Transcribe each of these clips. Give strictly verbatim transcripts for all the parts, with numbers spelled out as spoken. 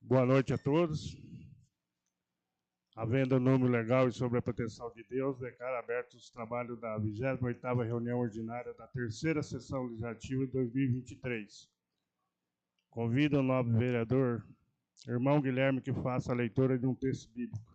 Boa noite a todos. Havendo o nome legal e sobre a proteção de Deus, declaro abertos os trabalhos da vigésima oitava reunião ordinária da terceira sessão legislativa de dois mil e vinte e três. Convido o nobre vereador, irmão Guilherme, que faça a leitura de um texto bíblico.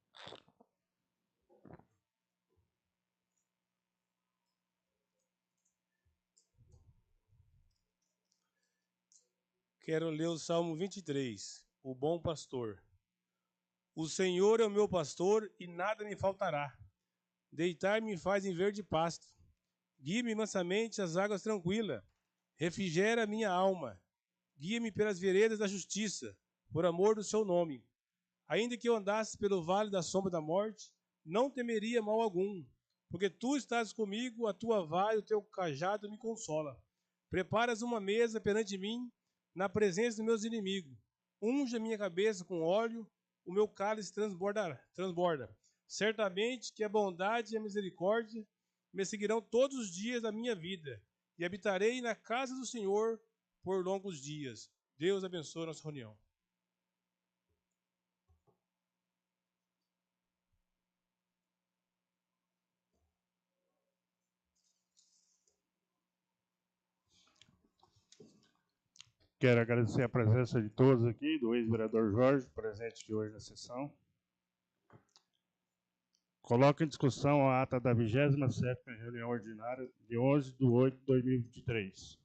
Quero ler o Salmo vinte e três, o bom pastor. O Senhor é o meu pastor e nada me faltará. Deitar-me faz em verde pasto. Guia-me mansamente às águas tranquilas. Refrigera a minha alma. Guia-me pelas veredas da justiça, por amor do seu nome. Ainda que eu andasse pelo vale da sombra da morte, não temeria mal algum, porque tu estás comigo, a tua vara e o teu cajado me consola. Preparas uma mesa perante mim, na presença dos meus inimigos. Unge a minha cabeça com óleo, o meu cálice transborda, transborda. Certamente que a bondade e a misericórdia me seguirão todos os dias da minha vida, e habitarei na casa do Senhor por longos dias. Deus abençoe a nossa reunião. Quero agradecer a presença de todos aqui, do ex-vereador Jorge, presente aqui hoje na sessão. Coloco em discussão a ata da vigésima sétima reunião ordinária de onze de oito de dois mil e vinte e três.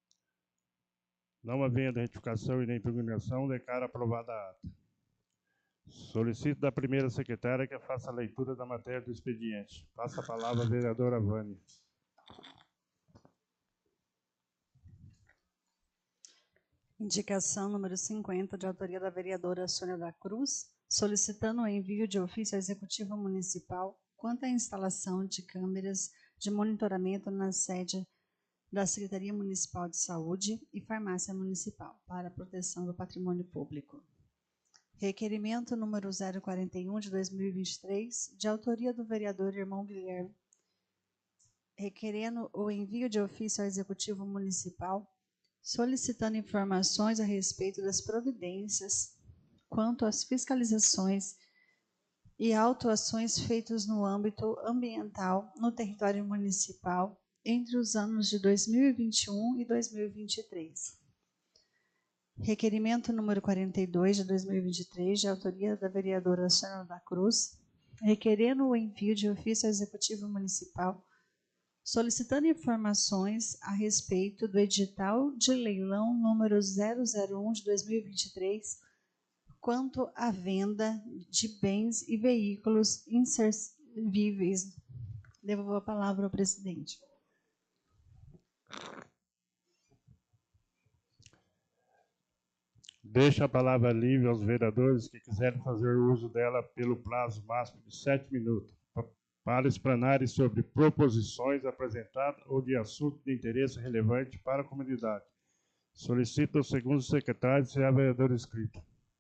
Não havendo retificação e nem impugnação, declaro aprovada a ata. Solicito da primeira secretária que faça a leitura da matéria do expediente. Passa a palavra à vereadora Vânia. Indicação número cinquenta, de autoria da vereadora Sônia da Cruz, solicitando o envio de ofício ao Executivo Municipal quanto à instalação de câmeras de monitoramento na sede da Secretaria Municipal de Saúde e Farmácia Municipal para a proteção do patrimônio público. Requerimento número zero quarenta e um, de dois mil e vinte e três, de autoria do vereador irmão Guilherme, requerendo o envio de ofício ao Executivo Municipal solicitando informações a respeito das providências quanto às fiscalizações e autuações feitas no âmbito ambiental no território municipal entre os anos de dois mil e vinte e um e dois mil e vinte e três. Requerimento número quarenta e dois, de dois mil e vinte e três, de autoria da vereadora Sônia da Cruz, requerendo o envio de ofício ao Executivo Municipal solicitando informações a respeito do edital de leilão número zero zero um de dois mil e vinte e três, quanto à venda de bens e veículos inservíveis. Devolvo a palavra ao presidente. Deixo a palavra livre aos vereadores que quiserem fazer uso dela pelo prazo máximo de sete minutos. Para explanarem sobre proposições apresentadas ou de assunto de interesse relevante para a comunidade. Solicito ao segundo secretário se há vereador inscrito.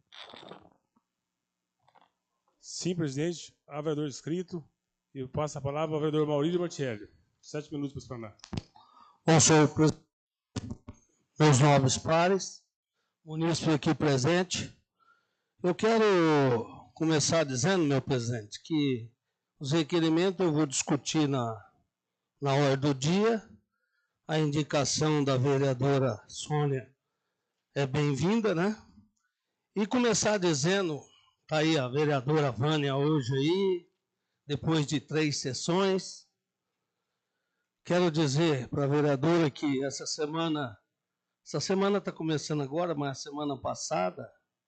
Sim, presidente. Há vereador inscrito. Eu passo a palavra ao vereador Maurílio Martielli. Sete minutos para explanar. Bom, senhor presidente, meus nobres pares, munícipe aqui presente, eu quero começar dizendo, meu presidente, que os requerimentos eu vou discutir na, na hora do dia. A indicação da vereadora Sônia é bem-vinda, né? E começar dizendo, tá aí a vereadora Vânia hoje aí, depois de três sessões. Quero dizer para a vereadora que essa semana, essa semana está começando agora, mas a semana passada,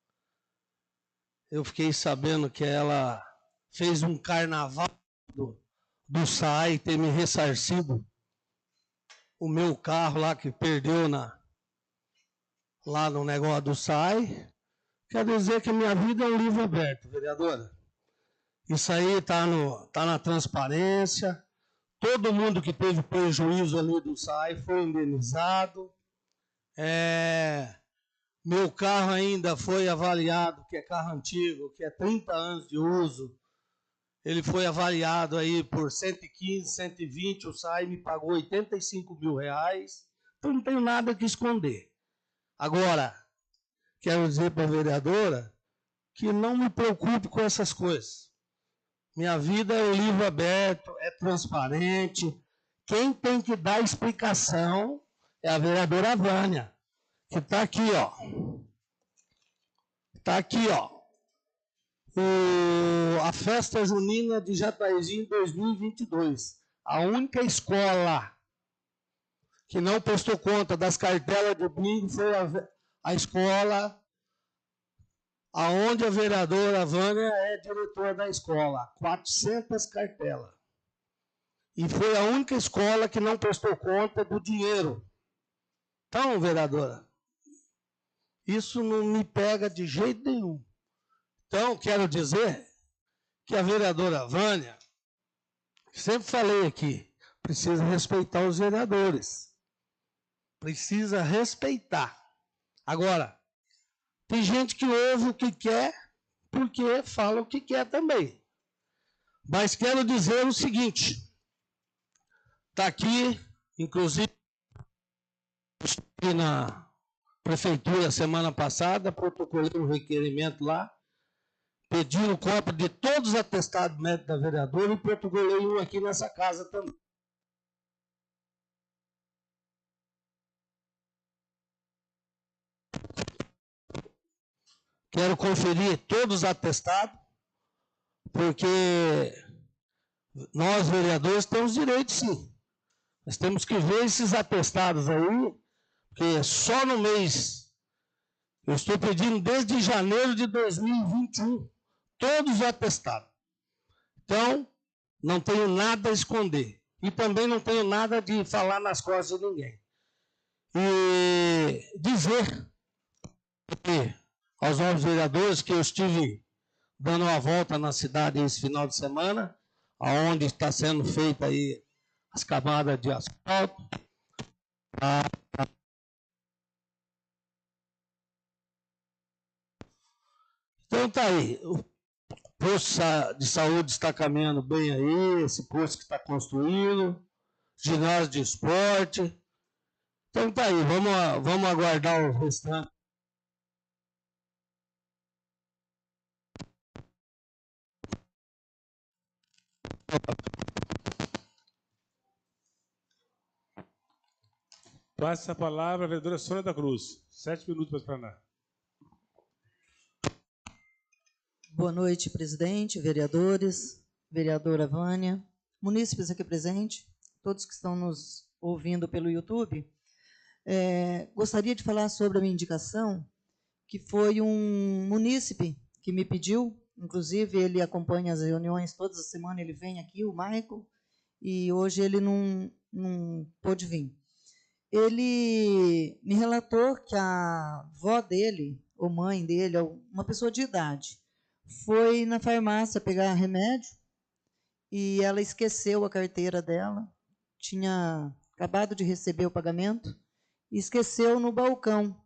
eu fiquei sabendo que ela fez um carnaval do, do S A I ter me ressarcido o meu carro lá que perdeu na, lá no negócio do S A I. Quer dizer que a minha vida é um livro aberto, vereadora. Isso aí está tá na transparência. Todo mundo que teve prejuízo ali do S A I foi indenizado. É, meu carro ainda foi avaliado, que é carro antigo, que é trinta anos de uso. Ele foi avaliado aí por cento e quinze, cento e vinte, o S A I me pagou oitenta e cinco mil reais, então não tenho nada que esconder. Agora, quero dizer para a vereadora que não me preocupe com essas coisas. Minha vida é um livro aberto, é transparente. Quem tem que dar explicação é a vereadora Vânia, que está aqui, ó. Está aqui, ó. O, a festa junina de Jataizinho dois mil e vinte e dois. A única escola que não prestou conta das cartelas de bingo foi a, a escola aonde a vereadora Vânia é diretora da escola. quatrocentas cartelas. E foi a única escola que não prestou conta do dinheiro. Então, vereadora, isso não me pega de jeito nenhum. Então, quero dizer que a vereadora Vânia, sempre falei aqui, precisa respeitar os vereadores. Precisa respeitar. Agora, tem gente que ouve o que quer, porque fala o que quer também. Mas quero dizer o seguinte, está aqui, inclusive, na prefeitura semana passada, protocolei um requerimento lá, pedi o cópia de todos os atestados médicos da vereadora e protocolei um aqui nessa casa também. Quero conferir todos os atestados, porque nós, vereadores, temos direito, sim. Nós temos que ver esses atestados aí, porque só no mês, eu estou pedindo desde janeiro de dois mil e vinte e um, todos os atestados. Então, não tenho nada a esconder. E também não tenho nada de falar nas costas de ninguém. E dizer que, aos novos vereadores que eu estive dando uma volta na cidade esse final de semana, aonde está sendo feita aí as camadas de asfalto. A, a, então tá aí, o posto de saúde está caminhando bem aí, esse posto que está construído, ginásio de esporte. Então tá aí, vamos, vamos aguardar o restante. Passa a palavra a vereadora Sônia da Cruz. Sete minutos para explanar. Boa noite, presidente, vereadores, vereadora Vânia, munícipes aqui presentes, todos que estão nos ouvindo pelo YouTube. É, gostaria de falar sobre a minha indicação, que foi um munícipe que me pediu, inclusive ele acompanha as reuniões todas as semanas, ele vem aqui, o Michael, e hoje ele não, não pôde vir. Ele me relatou que a avó dele, ou mãe dele, uma pessoa de idade, foi na farmácia pegar remédio e ela esqueceu a carteira dela, tinha acabado de receber o pagamento, e esqueceu no balcão.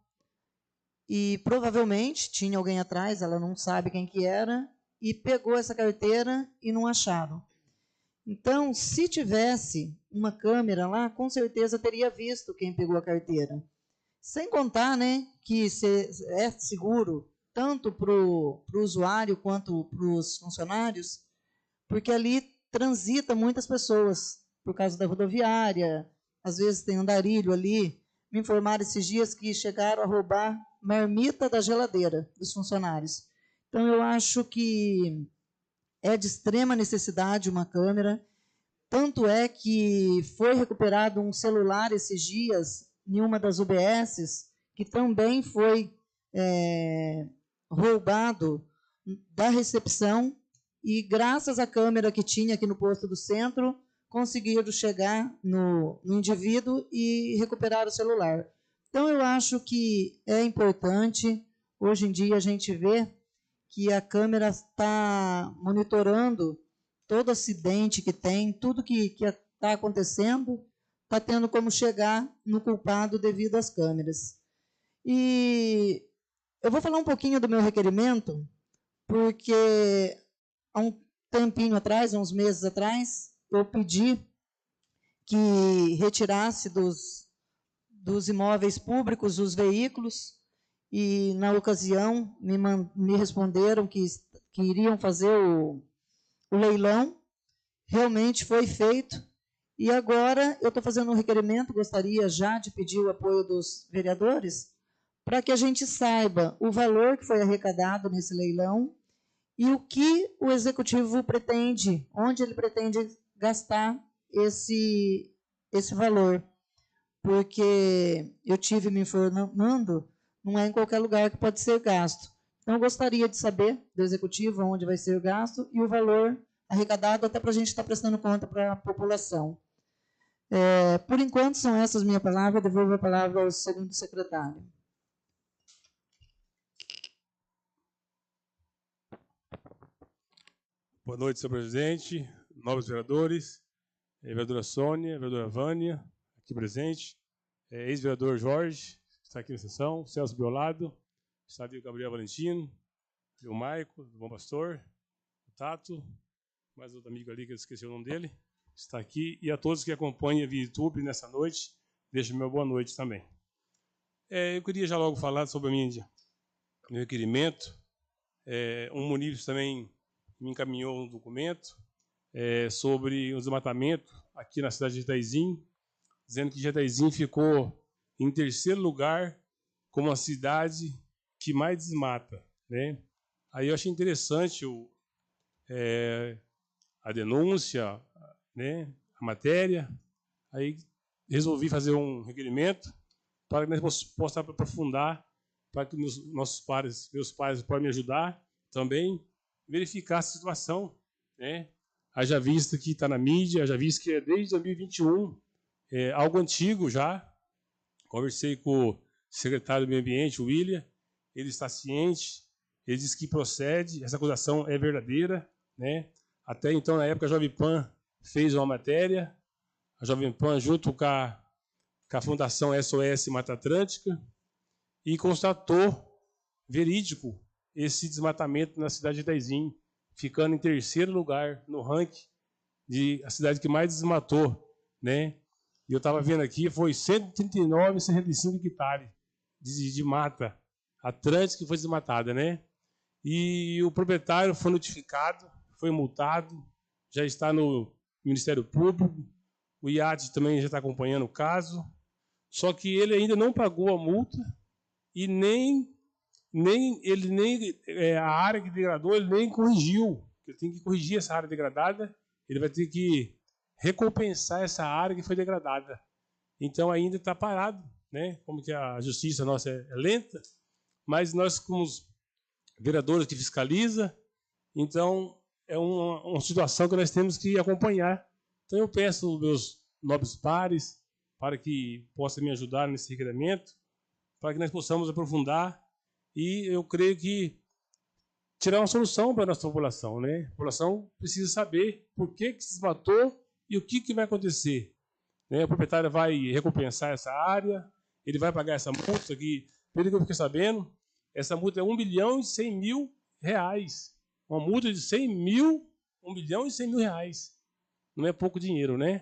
E provavelmente tinha alguém atrás, ela não sabe quem que era, e pegou essa carteira e não acharam. Então, se tivesse uma câmera lá, com certeza teria visto quem pegou a carteira. Sem contar, né, que é seguro tanto para o usuário quanto para os funcionários, porque ali transita muitas pessoas, por causa da rodoviária, às vezes tem andarilho ali. Me informaram esses dias que chegaram a roubar marmita da geladeira dos funcionários. Então, eu acho que é de extrema necessidade uma câmera, tanto é que foi recuperado um celular esses dias em uma das U B Ss, que também foi é, roubado da recepção, e graças à câmera que tinha aqui no posto do centro, conseguiram chegar no, no indivíduo e recuperar o celular. Então, eu acho que é importante, hoje em dia a gente vê que a câmera está monitorando todo acidente que tem, tudo que está acontecendo, está tendo como chegar no culpado devido às câmeras. E eu vou falar um pouquinho do meu requerimento, porque há um tempinho atrás, há uns meses atrás, eu pedi que retirasse dos, dos imóveis públicos os veículos, e, na ocasião, me, me responderam que, que iriam fazer o, o leilão. Realmente foi feito. E agora eu estou fazendo um requerimento, gostaria já de pedir o apoio dos vereadores, para que a gente saiba o valor que foi arrecadado nesse leilão e o que o Executivo pretende, onde ele pretende gastar esse, esse valor. Porque eu tive me informando, não é em qualquer lugar que pode ser gasto. Então, eu gostaria de saber do Executivo onde vai ser gasto e o valor arrecadado, até para a gente estar prestando conta para a população. É, por enquanto, são essas minhas palavras. Devolvo a palavra ao segundo secretário. Boa noite, senhor presidente, nobres vereadores, vereadora Sônia, vereadora Vânia, aqui presente, ex-vereador Jorge, que está aqui na sessão, Celso Biolado, está ali o Gabriel Valentino, o Maico, do Bom Pastor, o Tato, mais outro amigo ali que eu esqueci o nome dele, está aqui, e a todos que acompanham via YouTube nessa noite, deixo meu boa noite também. É, eu queria já logo falar sobre a minha, meu requerimento. É, um munícipe também me encaminhou um documento é, sobre o desmatamento aqui na cidade de Itaizinho, dizendo que Itaizinho ficou em terceiro lugar como a cidade que mais desmata, né? Aí eu achei interessante o, é, a denúncia, né, a matéria, aí resolvi fazer um requerimento para que nós possamos aprofundar, para que meus, nossos pares, meus pais possam me ajudar também, verificar a situação, né? Haja vista que está na mídia, haja vista que é desde dois mil e vinte e um, é algo antigo já. Conversei com o secretário do Meio Ambiente, o William, ele está ciente, ele diz que procede, essa acusação é verdadeira, né? Até então, na época, a Jovem Pan fez uma matéria, a Jovem Pan, junto com a, com a Fundação S O S Mata Atlântica, e constatou, verídico, esse desmatamento na cidade de Itaizinho, ficando em terceiro lugar no ranking de a cidade que mais desmatou, né? E eu estava vendo aqui, foi cento e trinta e nove vírgula sessenta e cinco hectares de, de mata atlântica que foi desmatada, né? E o proprietário foi notificado, foi multado, já está no Ministério Público, o I A D também já está acompanhando o caso, só que ele ainda não pagou a multa e nem, nem, ele nem é, a área que degradou, ele nem corrigiu. Ele tem que corrigir essa área degradada, ele vai ter que recompensar essa área que foi degradada. Então ainda está parado, né? Como que a justiça nossa é lenta, mas nós, como os vereadores que fiscaliza, então é uma, uma situação que nós temos que acompanhar. Então eu peço aos meus nobres pares para que possam me ajudar nesse requerimento, para que nós possamos aprofundar e eu creio que tirar uma solução para a nossa população, né? A população precisa saber por que que se desmatou e o que que vai acontecer, né? O proprietário vai recompensar essa área, ele vai pagar essa multa que, pelo que eu fiquei sabendo, essa multa é um bilhão e cem mil reais. Uma multa de cem mil, um bilhão e cem mil reais. Não é pouco dinheiro, né?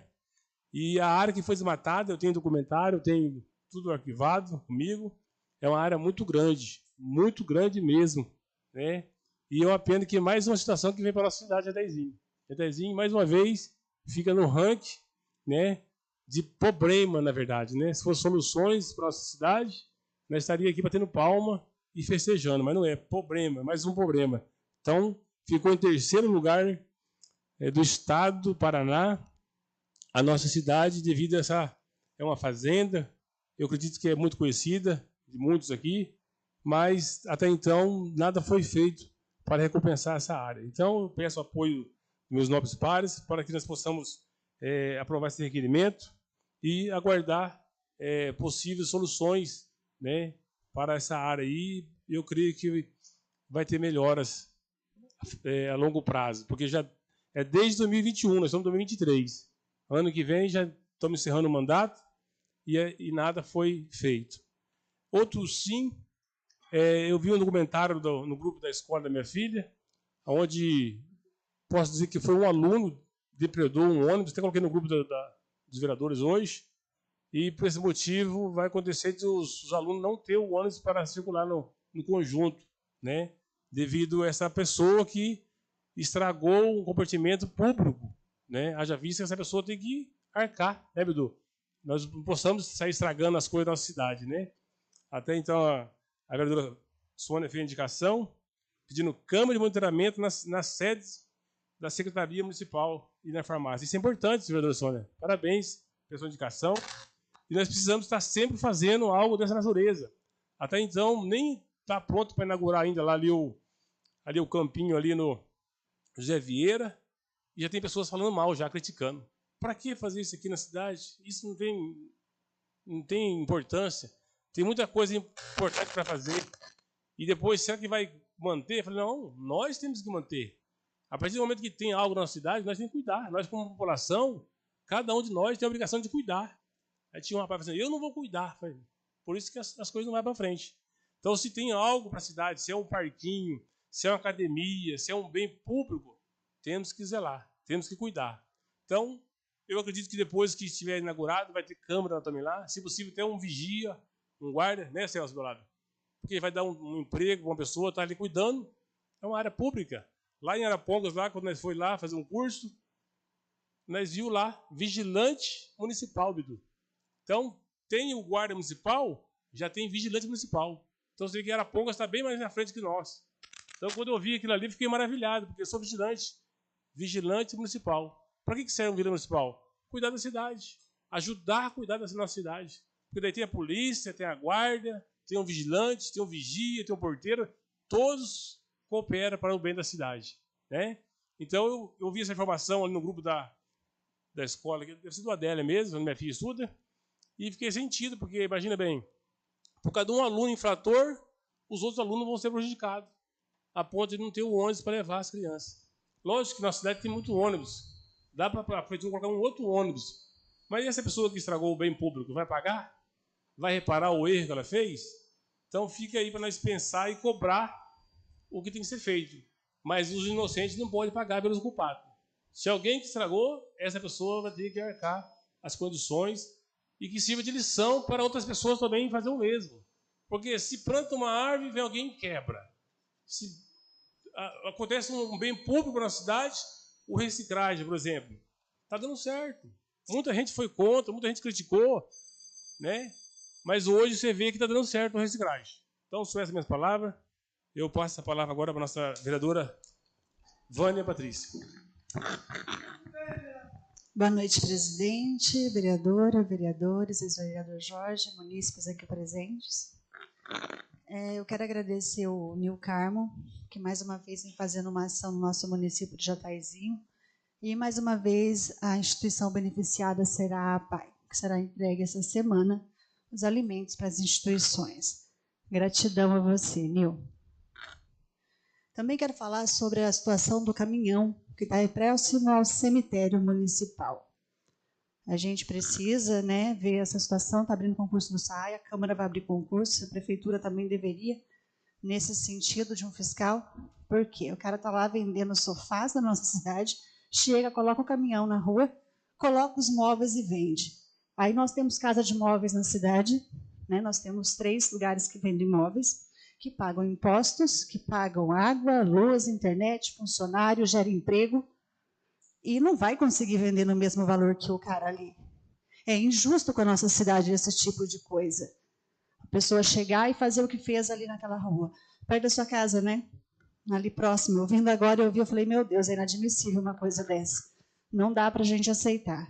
E a área que foi desmatada, eu tenho documentário, eu tenho tudo arquivado comigo, é uma área muito grande, muito grande mesmo, né? E é uma pena que mais uma situação que vem para a nossa cidade, Itaizinho. Itaizinho, mais uma vez, fica no ranking, né, de problema, na verdade, né? Se fossem soluções para a nossa cidade, nós estaríamos aqui batendo palma e festejando, mas não é, problema, mais um problema. Então, ficou em terceiro lugar é, do estado do Paraná, a nossa cidade, devido a essa, é uma fazenda, eu acredito que é muito conhecida, de muitos aqui, mas até então nada foi feito para recompensar essa área. Então, eu peço apoio dos meus nobres pares para que nós possamos é, aprovar esse requerimento e aguardar é, possíveis soluções, né, para essa área aí. Eu creio que vai ter melhoras é, a longo prazo, porque já é desde dois mil e vinte e um, nós estamos em dois mil e vinte e três. Ano que vem já estamos encerrando o mandato e, e nada foi feito. Outro sim, é, eu vi um documentário do, no grupo da escola da minha filha, onde posso dizer que foi um aluno depredou um ônibus, até coloquei no grupo da, da, dos vereadores hoje, e por esse motivo vai acontecer de os, os alunos não ter o ônibus para circular no, no conjunto, né? Devido a essa pessoa que estragou um compartimento público, né? Haja vista que essa pessoa tem que arcar, né, Bidu? Nós não possamos sair estragando as coisas da nossa cidade, né? Até então, a, a vereadora Sônia fez indicação, pedindo câmara de monitoramento nas, nas sedes da Secretaria Municipal e na farmácia. Isso é importante, vereadora Sônia. Parabéns pela sua indicação. E nós precisamos estar sempre fazendo algo dessa natureza. Até então, nem está pronto para inaugurar ainda lá ali o, ali o campinho ali no José Vieira, e já tem pessoas falando mal, já criticando. Para que fazer isso aqui na cidade? Isso não tem, não tem importância. Tem muita coisa importante para fazer. E depois, será que vai manter? Eu falei, não, nós temos que manter. A partir do momento que tem algo na nossa cidade, nós temos que cuidar. Nós, como população, cada um de nós tem a obrigação de cuidar. Aí tinha um rapaz falando, eu não vou cuidar. Falei, por isso que as, as coisas não vão para frente. Então, se tem algo para a cidade, se é um parquinho, se é uma academia, se é um bem público, temos que zelar, temos que cuidar. Então, eu acredito que depois que estiver inaugurado, vai ter câmera também lá, se possível, ter um vigia, um guarda, né, Celso Dourado? Porque vai dar um, um emprego para uma pessoa, está ali cuidando, é uma área pública. Lá em Arapongas, lá, quando nós fomos lá fazer um curso, nós vimos lá, vigilante municipal, Bidu. Então, tem o guarda municipal, já tem vigilante municipal. Então, você vê que Arapongas está bem mais na frente que nós. Então, quando eu vi aquilo ali, fiquei maravilhado, porque eu sou vigilante, vigilante municipal. Para que serve um vigilante municipal? Cuidar da cidade, ajudar a cuidar da nossa cidade. Porque daí tem a polícia, tem a guarda, tem um vigilante, tem um vigia, tem um porteiro, todos cooperam para o bem da cidade, né? Então, eu, eu vi essa informação ali no grupo da, da escola, que deve ser do Adélia mesmo, onde minha filha estuda, e fiquei sentido, porque, imagina bem, por cada um aluno infrator, os outros alunos vão ser prejudicados, a ponto de não ter o ônibus para levar as crianças. Lógico que na cidade tem muito ônibus, dá para a prefeitura colocar um outro ônibus, mas e essa pessoa que estragou o bem público, vai pagar? Vai reparar o erro que ela fez? Então, fica aí para nós pensar e cobrar o que tem que ser feito. Mas os inocentes não podem pagar pelos culpados. Se alguém que estragou, essa pessoa vai ter que arcar as condições e que sirva de lição para outras pessoas também fazer o mesmo. Porque se planta uma árvore, vem alguém e quebra. Se a, acontece um bem público na cidade, o reciclagem, por exemplo, está dando certo. Muita gente foi contra, muita gente criticou, né? Mas hoje você vê que está dando certo o reciclagem. Então, são essas minhas palavras. Eu passo a palavra agora para a nossa vereadora Vânia Patrícia. Boa noite, presidente, vereadora, vereadores, ex-vereador Jorge, munícipes aqui presentes. É, eu quero agradecer o Nil Carmo, que mais uma vez vem fazendo uma ação no nosso município de Jataizinho. E mais uma vez a instituição beneficiada será a APAI, que será entregue essa semana os alimentos para as instituições. Gratidão a você, Nil. Também quero falar sobre a situação do caminhão, que está próximo ao cemitério municipal. A gente precisa, né, ver essa situação, está abrindo concurso do S A I, a Câmara vai abrir concurso, a Prefeitura também deveria, nesse sentido de um fiscal, porque o cara está lá vendendo sofás na nossa cidade, chega, coloca o caminhão na rua, coloca os móveis e vende. Aí nós temos casa de móveis na cidade, né, nós temos três lugares que vendem móveis, que pagam impostos, que pagam água, luz, internet, funcionário, gera emprego, e não vai conseguir vender no mesmo valor que o cara ali. É injusto com a nossa cidade esse tipo de coisa. A pessoa chegar e fazer o que fez ali naquela rua, perto da sua casa, né? Ali próximo. Ouvindo agora, eu vi, eu falei, meu Deus, é inadmissível uma coisa dessa. Não dá para a gente aceitar.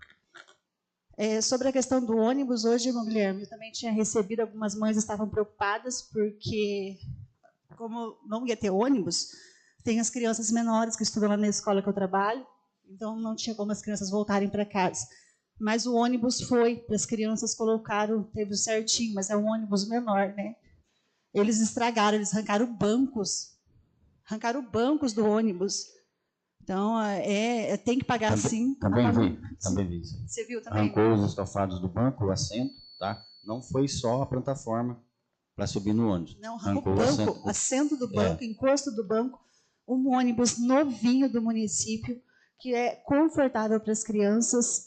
É, sobre a questão do ônibus, hoje, Guilherme, eu também tinha recebido, algumas mães estavam preocupadas, porque, como não ia ter ônibus, tem as crianças menores que estudam lá na escola que eu trabalho, então não tinha como as crianças voltarem para casa. Mas o ônibus foi, as crianças colocaram, teve certinho, mas é um ônibus menor, né? Eles estragaram, eles arrancaram bancos, arrancaram bancos do ônibus. Então, é, tem que pagar também, sim. Também vi, também vi. Você viu também? Arrancou os estofados do banco, o assento, tá? Não foi só a plataforma para subir no ônibus. Não, arrancou o banco, assento, assento do banco, é. encosto do banco, um ônibus novinho do município, que é confortável para as crianças,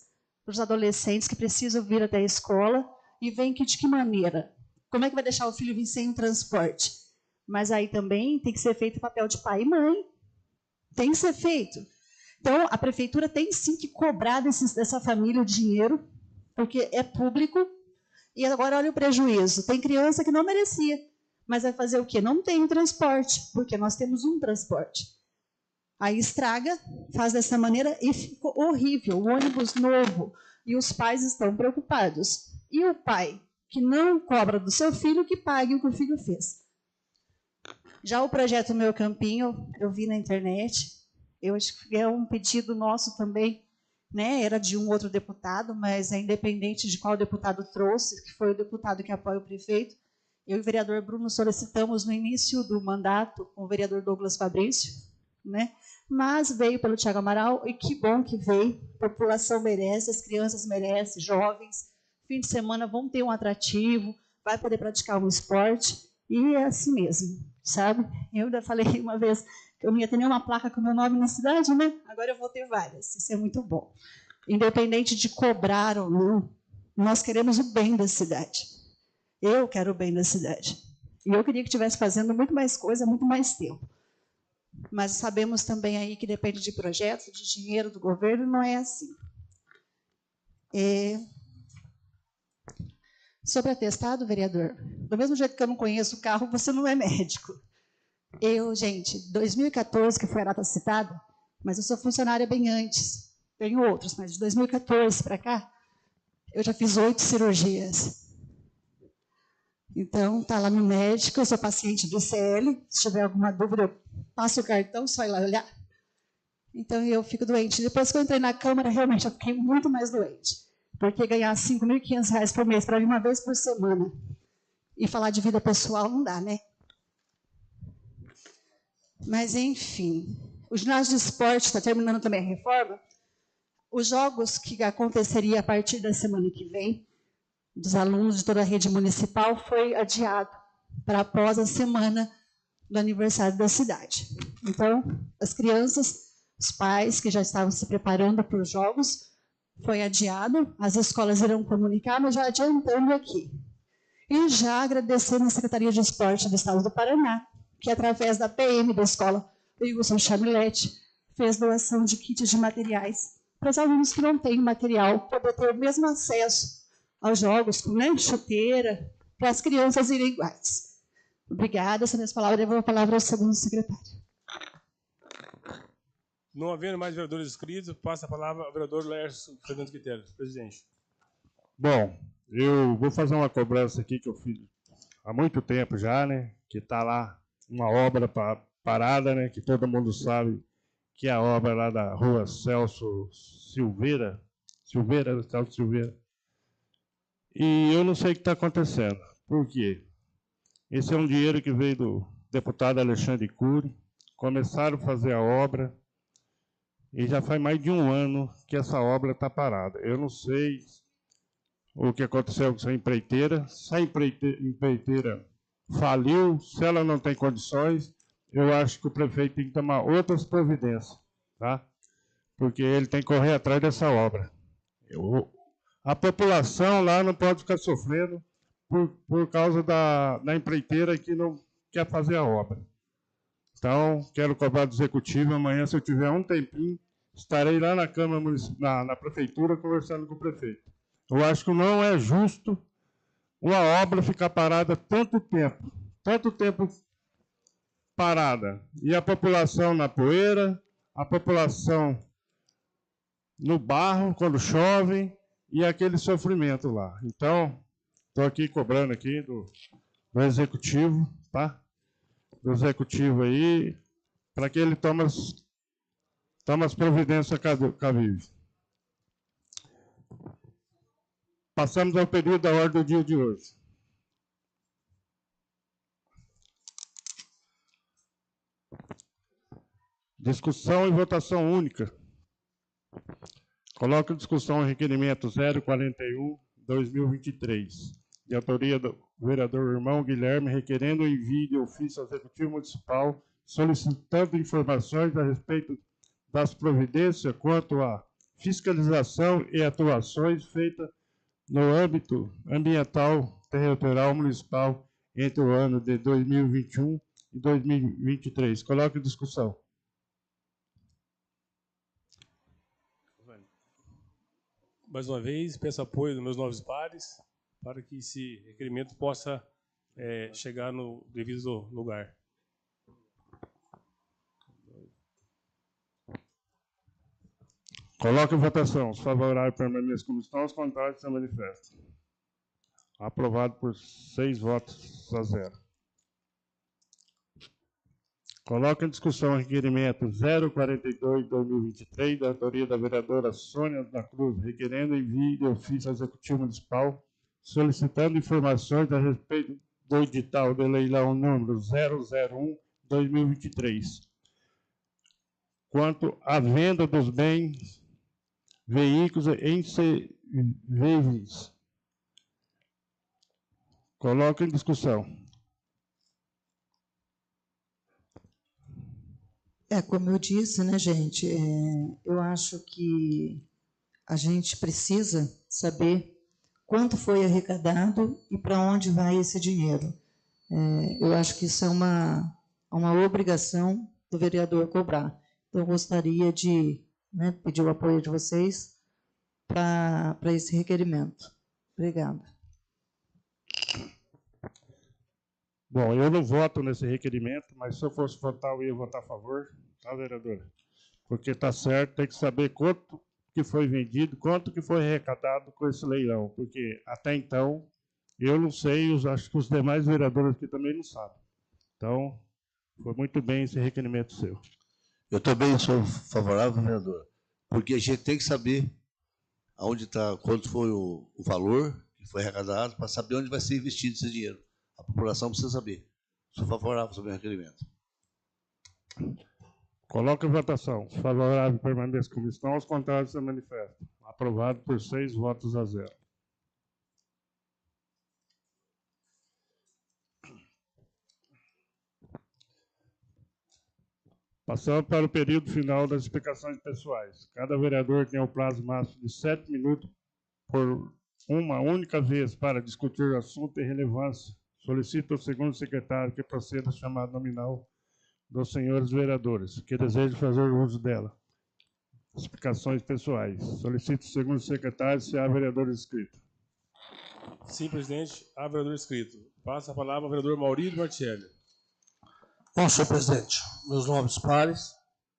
para os adolescentes que precisam vir até a escola e vem que de que maneira? Como é que vai deixar o filho vir sem o transporte? Mas aí também tem que ser feito o papel de pai e mãe. Tem que ser feito. Então, a prefeitura tem sim que cobrar desses, dessa família o dinheiro, porque é público. E agora olha o prejuízo. Tem criança que não merecia, mas vai fazer o quê? Não tem o transporte, porque nós temos um transporte. Aí estraga, faz dessa maneira e ficou horrível. O ônibus novo e os pais estão preocupados. E o pai, que não cobra do seu filho, que pague o que o filho fez. Já o projeto Meu Campinho, eu vi na internet, eu acho que é um pedido nosso também, né? Era de um outro deputado, mas é independente de qual deputado trouxe, que foi o deputado que apoia o prefeito. Eu e o vereador Bruno solicitamos no início do mandato com o vereador Douglas Fabrício, né? Mas veio pelo Thiago Amaral, e que bom que veio. A população merece, as crianças merecem, jovens. Fim de semana vão ter um atrativo, vai poder praticar um esporte, e é assim mesmo, sabe? Eu ainda falei uma vez que eu não ia ter nenhuma placa com o meu nome na cidade, né? Agora eu vou ter várias, isso é muito bom. Independente de cobrar ou não, nós queremos o bem da cidade. Eu quero o bem da cidade. E eu queria que estivesse fazendo muito mais coisa, muito mais tempo. Mas sabemos também aí que depende de projetos, de dinheiro do governo, não é assim. É... Sobre atestado, vereador, do mesmo jeito que eu não conheço o carro, você não é médico. Eu, gente, dois mil e quatorze, que foi a data citada, mas eu sou funcionária bem antes. Tenho outros, mas de dois mil e quatorze para cá, eu já fiz oito cirurgias. Então, está lá no médico, eu sou paciente do I C L, se tiver alguma dúvida, eu passo o cartão, só ir lá olhar. Então, eu fico doente. Depois que eu entrei na Câmara, realmente, eu fiquei muito mais doente. Porque ganhar cinco mil e quinhentos reais por mês para vir uma vez por semana e falar de vida pessoal não dá, né? Mas, enfim, o ginásio de esporte está terminando também a reforma. Os jogos que aconteceria a partir da semana que vem, dos alunos de toda a rede municipal, foi adiado para após a semana do aniversário da cidade. Então, as crianças, os pais que já estavam se preparando para os jogos, foi adiado, as escolas irão comunicar, mas já adiantando aqui. E já agradecendo a Secretaria de Esporte do Estado do Paraná, que através da P M da escola Wilson Chamilete, fez doação de kits de materiais para os alunos que não têm material, poder ter o mesmo acesso aos jogos, né, chuteira, para as crianças irem iguais. Obrigada, essa minha palavra, eu devolvo a palavra ao segundo secretário. Não havendo mais vereadores inscritos, passa a palavra ao vereador Lércio Fernando Quitério. Presidente. Bom, eu vou fazer uma cobrança aqui que eu fiz há muito tempo já, né? Que está lá uma obra pa parada, né? Que todo mundo sabe que é a obra lá da rua Celso Silveira, Silveira, Celso Silveira. E eu não sei o que está acontecendo. Por quê? Esse é um dinheiro que veio do deputado Alexandre Cury. Começaram a fazer a obra e já faz mais de um ano que essa obra está parada. Eu não sei o que aconteceu com essa empreiteira. Se a empreiteira faliu, se ela não tem condições, eu acho que o prefeito tem que tomar outras providências, tá? Porque ele tem que correr atrás dessa obra. Eu, a população lá não pode ficar sofrendo por, por causa da, da empreiteira que não quer fazer a obra. Então, quero cobrar do Executivo. Amanhã, se eu tiver um tempinho, estarei lá na Câmara Municipal, na, na Prefeitura, conversando com o prefeito. Eu acho que não é justo uma obra ficar parada tanto tempo, tanto tempo parada. E a população na poeira, a população no barro, quando chove, e aquele sofrimento lá. Então, estou aqui cobrando aqui do, do Executivo, tá? Do Executivo aí, para que ele tome as, tome as providências cabíveis. Passamos ao período da ordem do dia de hoje. Discussão e votação única. Coloco em discussão o requerimento zero quarenta e um barra dois mil e vinte e três, de autoria do vereador Irmão Guilherme, requerendo o envio de ofício ao Executivo Municipal, solicitando informações a respeito das providências quanto à fiscalização e atuações feitas no âmbito ambiental territorial municipal entre o ano de dois mil e vinte e um e dois mil e vinte e três. Coloque em discussão. Mais uma vez, peço apoio dos meus novos pares para que esse requerimento possa é, chegar no devido lugar. Coloque em votação. Os favoráveis permaneçam como estão, os contrários se manifestam. Aprovado por seis votos a zero. Coloque em discussão o requerimento zero quarenta e dois de dois mil e vinte e três, da autoria da vereadora Sônia da Cruz, requerendo envio de ofício ao Executivo Municipal, solicitando informações a respeito do edital de leilão número zero zero um de dois mil e vinte e três, quanto à venda dos bens, veículos e inservíveis. Coloque em discussão. É, como eu disse, né, gente, é, eu acho que a gente precisa saber quanto foi arrecadado e para onde vai esse dinheiro. É, eu acho que isso é uma, uma obrigação do vereador cobrar. Então, eu gostaria de, né, pedir o apoio de vocês para esse requerimento. Obrigada. Bom, eu não voto nesse requerimento, mas se eu fosse votar, eu ia votar a favor, tá, vereadora? Porque está certo, tem que saber quanto que foi vendido, quanto que foi arrecadado com esse leilão, porque até então, eu não sei, eu acho que os demais vereadores aqui também não sabem. Então, foi muito bem esse requerimento seu. Eu também sou favorável, vereador, porque a gente tem que saber aonde está, quanto foi o, o valor que foi arrecadado, para saber onde vai ser investido esse dinheiro. A população precisa saber. Sou favorável sobre o requerimento. Coloque em votação. Os favoráveis permaneçam como estão, os contrários se manifestam. Aprovado por seis votos a zero. Passamos para o período final das explicações pessoais. Cada vereador tem o prazo máximo de sete minutos por uma única vez para discutir o assunto de relevância. Solicito ao segundo secretário que proceda a chamada nominal dos senhores vereadores, que desejam fazer uso dela. Explicações pessoais. Solicito ao segundo secretário se há vereador inscrito. Sim, presidente. Há vereador inscrito. Passa a palavra ao vereador Maurílio Martielli. Bom, senhor presidente, meus nobres pares,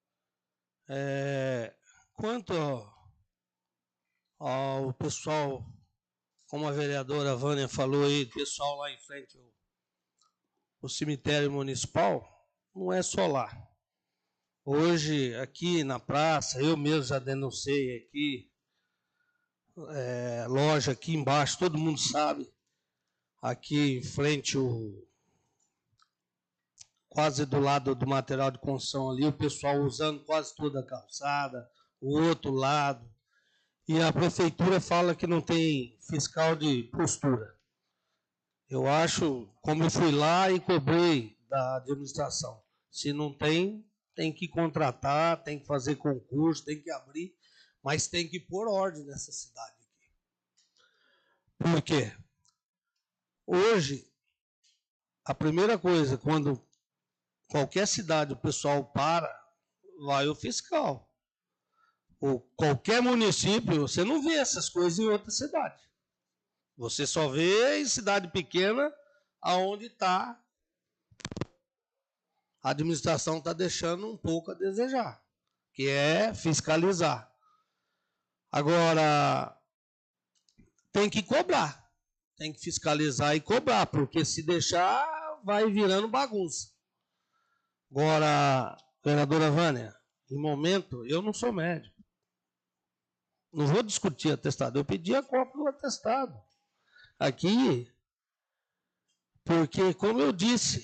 é, quanto ao, ao pessoal, como a vereadora Vânia falou aí, pessoal lá em frente ao, ao cemitério municipal, não é só lá. Hoje, aqui na praça, eu mesmo já denunciei aqui, é, loja aqui embaixo, todo mundo sabe, aqui em frente o quase do lado do material de construção ali, o pessoal usando quase toda a calçada, o outro lado, e a prefeitura fala que não tem fiscal de postura. Eu acho, como eu fui lá e cobrei da administração, se não tem, tem que contratar, tem que fazer concurso, tem que abrir, mas tem que pôr ordem nessa cidade aqui. Por quê? Hoje, a primeira coisa, quando qualquer cidade o pessoal para, vai o fiscal. Ou qualquer município, você não vê essas coisas em outra cidade. Você só vê em cidade pequena, aonde está a administração está deixando um pouco a desejar, que é fiscalizar. Agora, tem que cobrar, tem que fiscalizar e cobrar, porque se deixar, vai virando bagunça. Agora, vereadora Vânia, em momento, eu não sou médico. Não vou discutir atestado, eu pedi a cópia do atestado. Aqui, porque, como eu disse,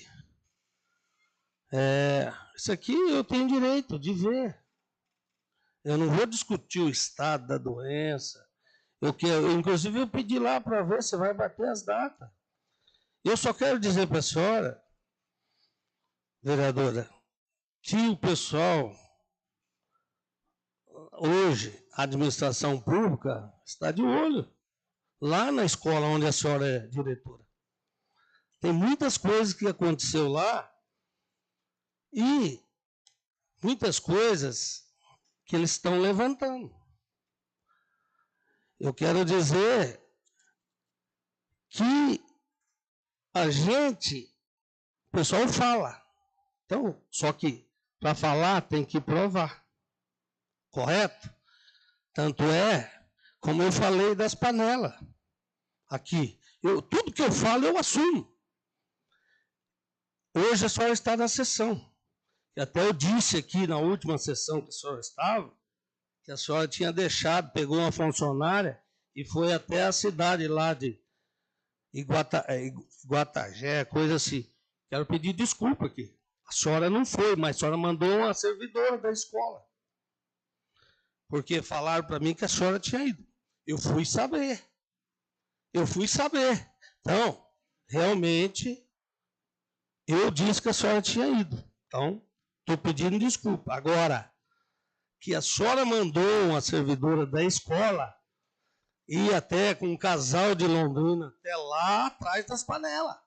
é, isso aqui eu tenho direito de ver. Eu não vou discutir o estado da doença. Eu quero, inclusive, eu pedi lá para ver se vai bater as datas. Eu só quero dizer para a senhora, vereadora, que o pessoal, hoje, a administração pública está de olho lá na escola onde a senhora é diretora. Tem muitas coisas que aconteceu lá e muitas coisas que eles estão levantando. Eu quero dizer que a gente, o pessoal fala. Então, só que para falar tem que provar. Correto? Tanto é, como eu falei das panelas aqui. Eu, tudo que eu falo, eu assumo. Hoje a senhora está na sessão. E até eu disse aqui na última sessão que a senhora estava, que a senhora tinha deixado, pegou uma funcionária e foi até a cidade lá de Iguata, Iguatagé, coisa assim. Quero pedir desculpa aqui. A senhora não foi, mas a senhora mandou uma servidora da escola. Porque falaram para mim que a senhora tinha ido. Eu fui saber. Eu fui saber. Então, realmente, eu disse que a senhora tinha ido. Então, estou pedindo desculpa. Agora, que a senhora mandou uma servidora da escola ir até com um casal de Londrina até lá atrás das panelas.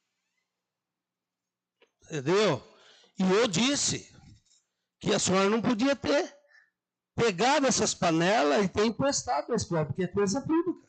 Entendeu? E eu disse que a senhora não podia ter pegado essas panelas e ter emprestado para a escola, porque é coisa pública.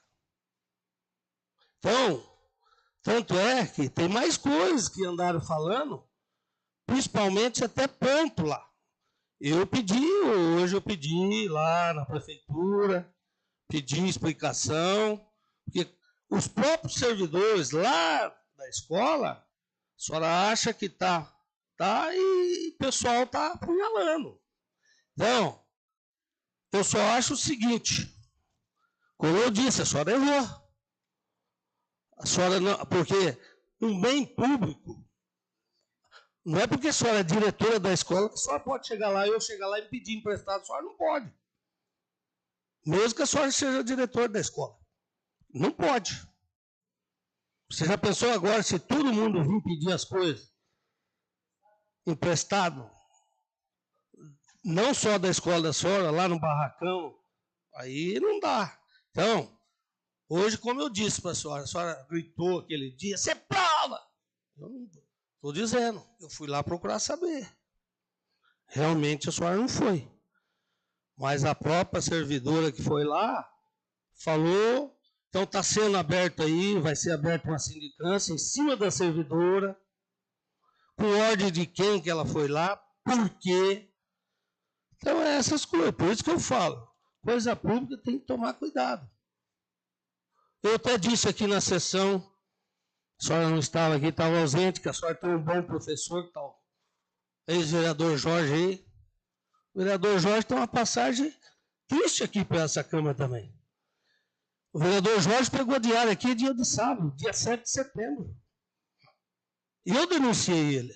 Então, tanto é que tem mais coisas que andaram falando, principalmente até ponto lá. Eu pedi, hoje eu pedi lá na prefeitura, pedi explicação, porque os próprios servidores lá da escola, a senhora acha que está, tá, e o pessoal está apunhalando. Então, eu só acho o seguinte, como eu disse, a senhora errou. A senhora não, porque um bem público, não é porque a senhora é diretora da escola que a senhora pode chegar lá e eu chegar lá e pedir emprestado, a senhora não pode. Mesmo que a senhora seja diretora da escola. Não pode. Você já pensou agora se todo mundo vir pedir as coisas emprestado? Não só da escola da senhora, lá no barracão, aí não dá. Então, hoje, como eu disse para a senhora, a senhora gritou aquele dia, você prova! Eu não estou dizendo, eu fui lá procurar saber. Realmente a senhora não foi. Mas a própria servidora que foi lá, falou, então está sendo aberto aí, vai ser aberta uma sindicância em cima da servidora, com ordem de quem que ela foi lá, por quê. Então é essas coisas, por isso que eu falo, coisa pública tem que tomar cuidado. Eu até disse aqui na sessão, a senhora não estava aqui, estava ausente, que a senhora tem um bom professor, tal, ex-vereador Jorge aí. O vereador Jorge tem uma passagem triste aqui para essa Câmara também. O vereador Jorge pegou a diária aqui dia de sábado, dia sete de setembro. E eu denunciei ele.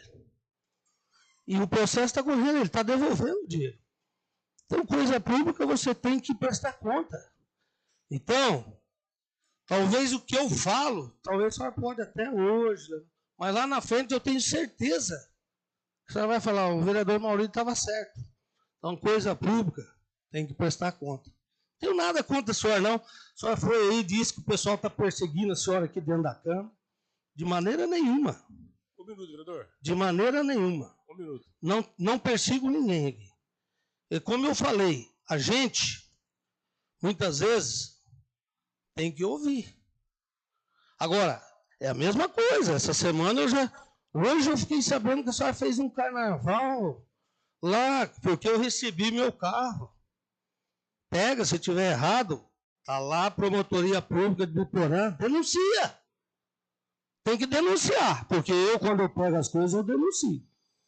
E o processo está correndo, ele está devolvendo o dinheiro. Então, coisa pública você tem que prestar conta. Então, talvez o que eu falo, talvez a senhora pode até hoje, mas lá na frente eu tenho certeza que a senhora vai falar, o vereador Maurício estava certo. Então, coisa pública tem que prestar conta. Não tenho nada contra a senhora, não. A senhora foi aí e disse que o pessoal está perseguindo a senhora aqui dentro da Câmara. De maneira nenhuma. Um minuto, vereador. De maneira nenhuma. Um minuto. Não, não persigo ninguém aqui. E como eu falei, a gente, muitas vezes, tem que ouvir. Agora, é a mesma coisa. Essa semana eu já... Hoje eu fiquei sabendo que a senhora fez um carnaval lá, porque eu recebi meu carro. Pega, se tiver errado, está lá a Promotoria Pública de Biporã, denuncia. Tem que denunciar, porque eu, quando eu pego as coisas, eu denuncio.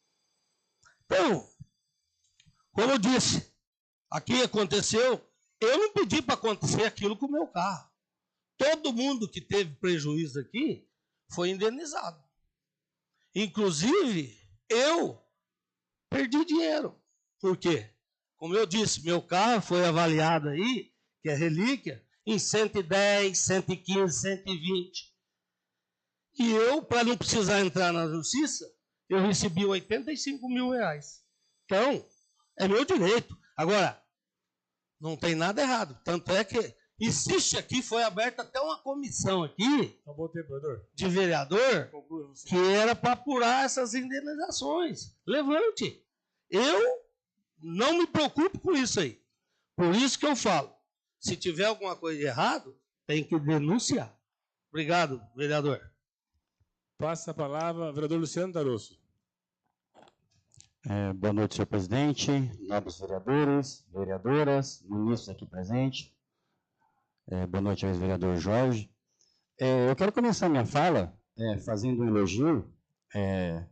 Então, como eu disse, aqui aconteceu, eu não pedi para acontecer aquilo com o meu carro. Todo mundo que teve prejuízo aqui foi indenizado. Inclusive, eu perdi dinheiro. Por quê? Como eu disse, meu carro foi avaliado aí, que é relíquia, em cento e dez, cento e quinze, cento e vinte. E eu, para não precisar entrar na justiça, eu recebi oitenta e cinco mil reais. Então, é meu direito. Agora, Não tem nada errado. Tanto é que existe aqui, foi aberta até uma comissão aqui Acabou o tempo, vereador. de vereador Conclua você. que era para apurar essas indenizações. Levante. Eu não me preocupo com isso aí. Por isso que eu falo, se tiver alguma coisa de errado, tem que denunciar. Obrigado, vereador. Passa a palavra, vereador Luciano Darosso. É, boa noite, senhor presidente, nobres vereadores, vereadoras, ministros aqui presentes. É, boa noite, ex-vereador Jorge. É, eu quero começar minha fala é, fazendo um elogio é,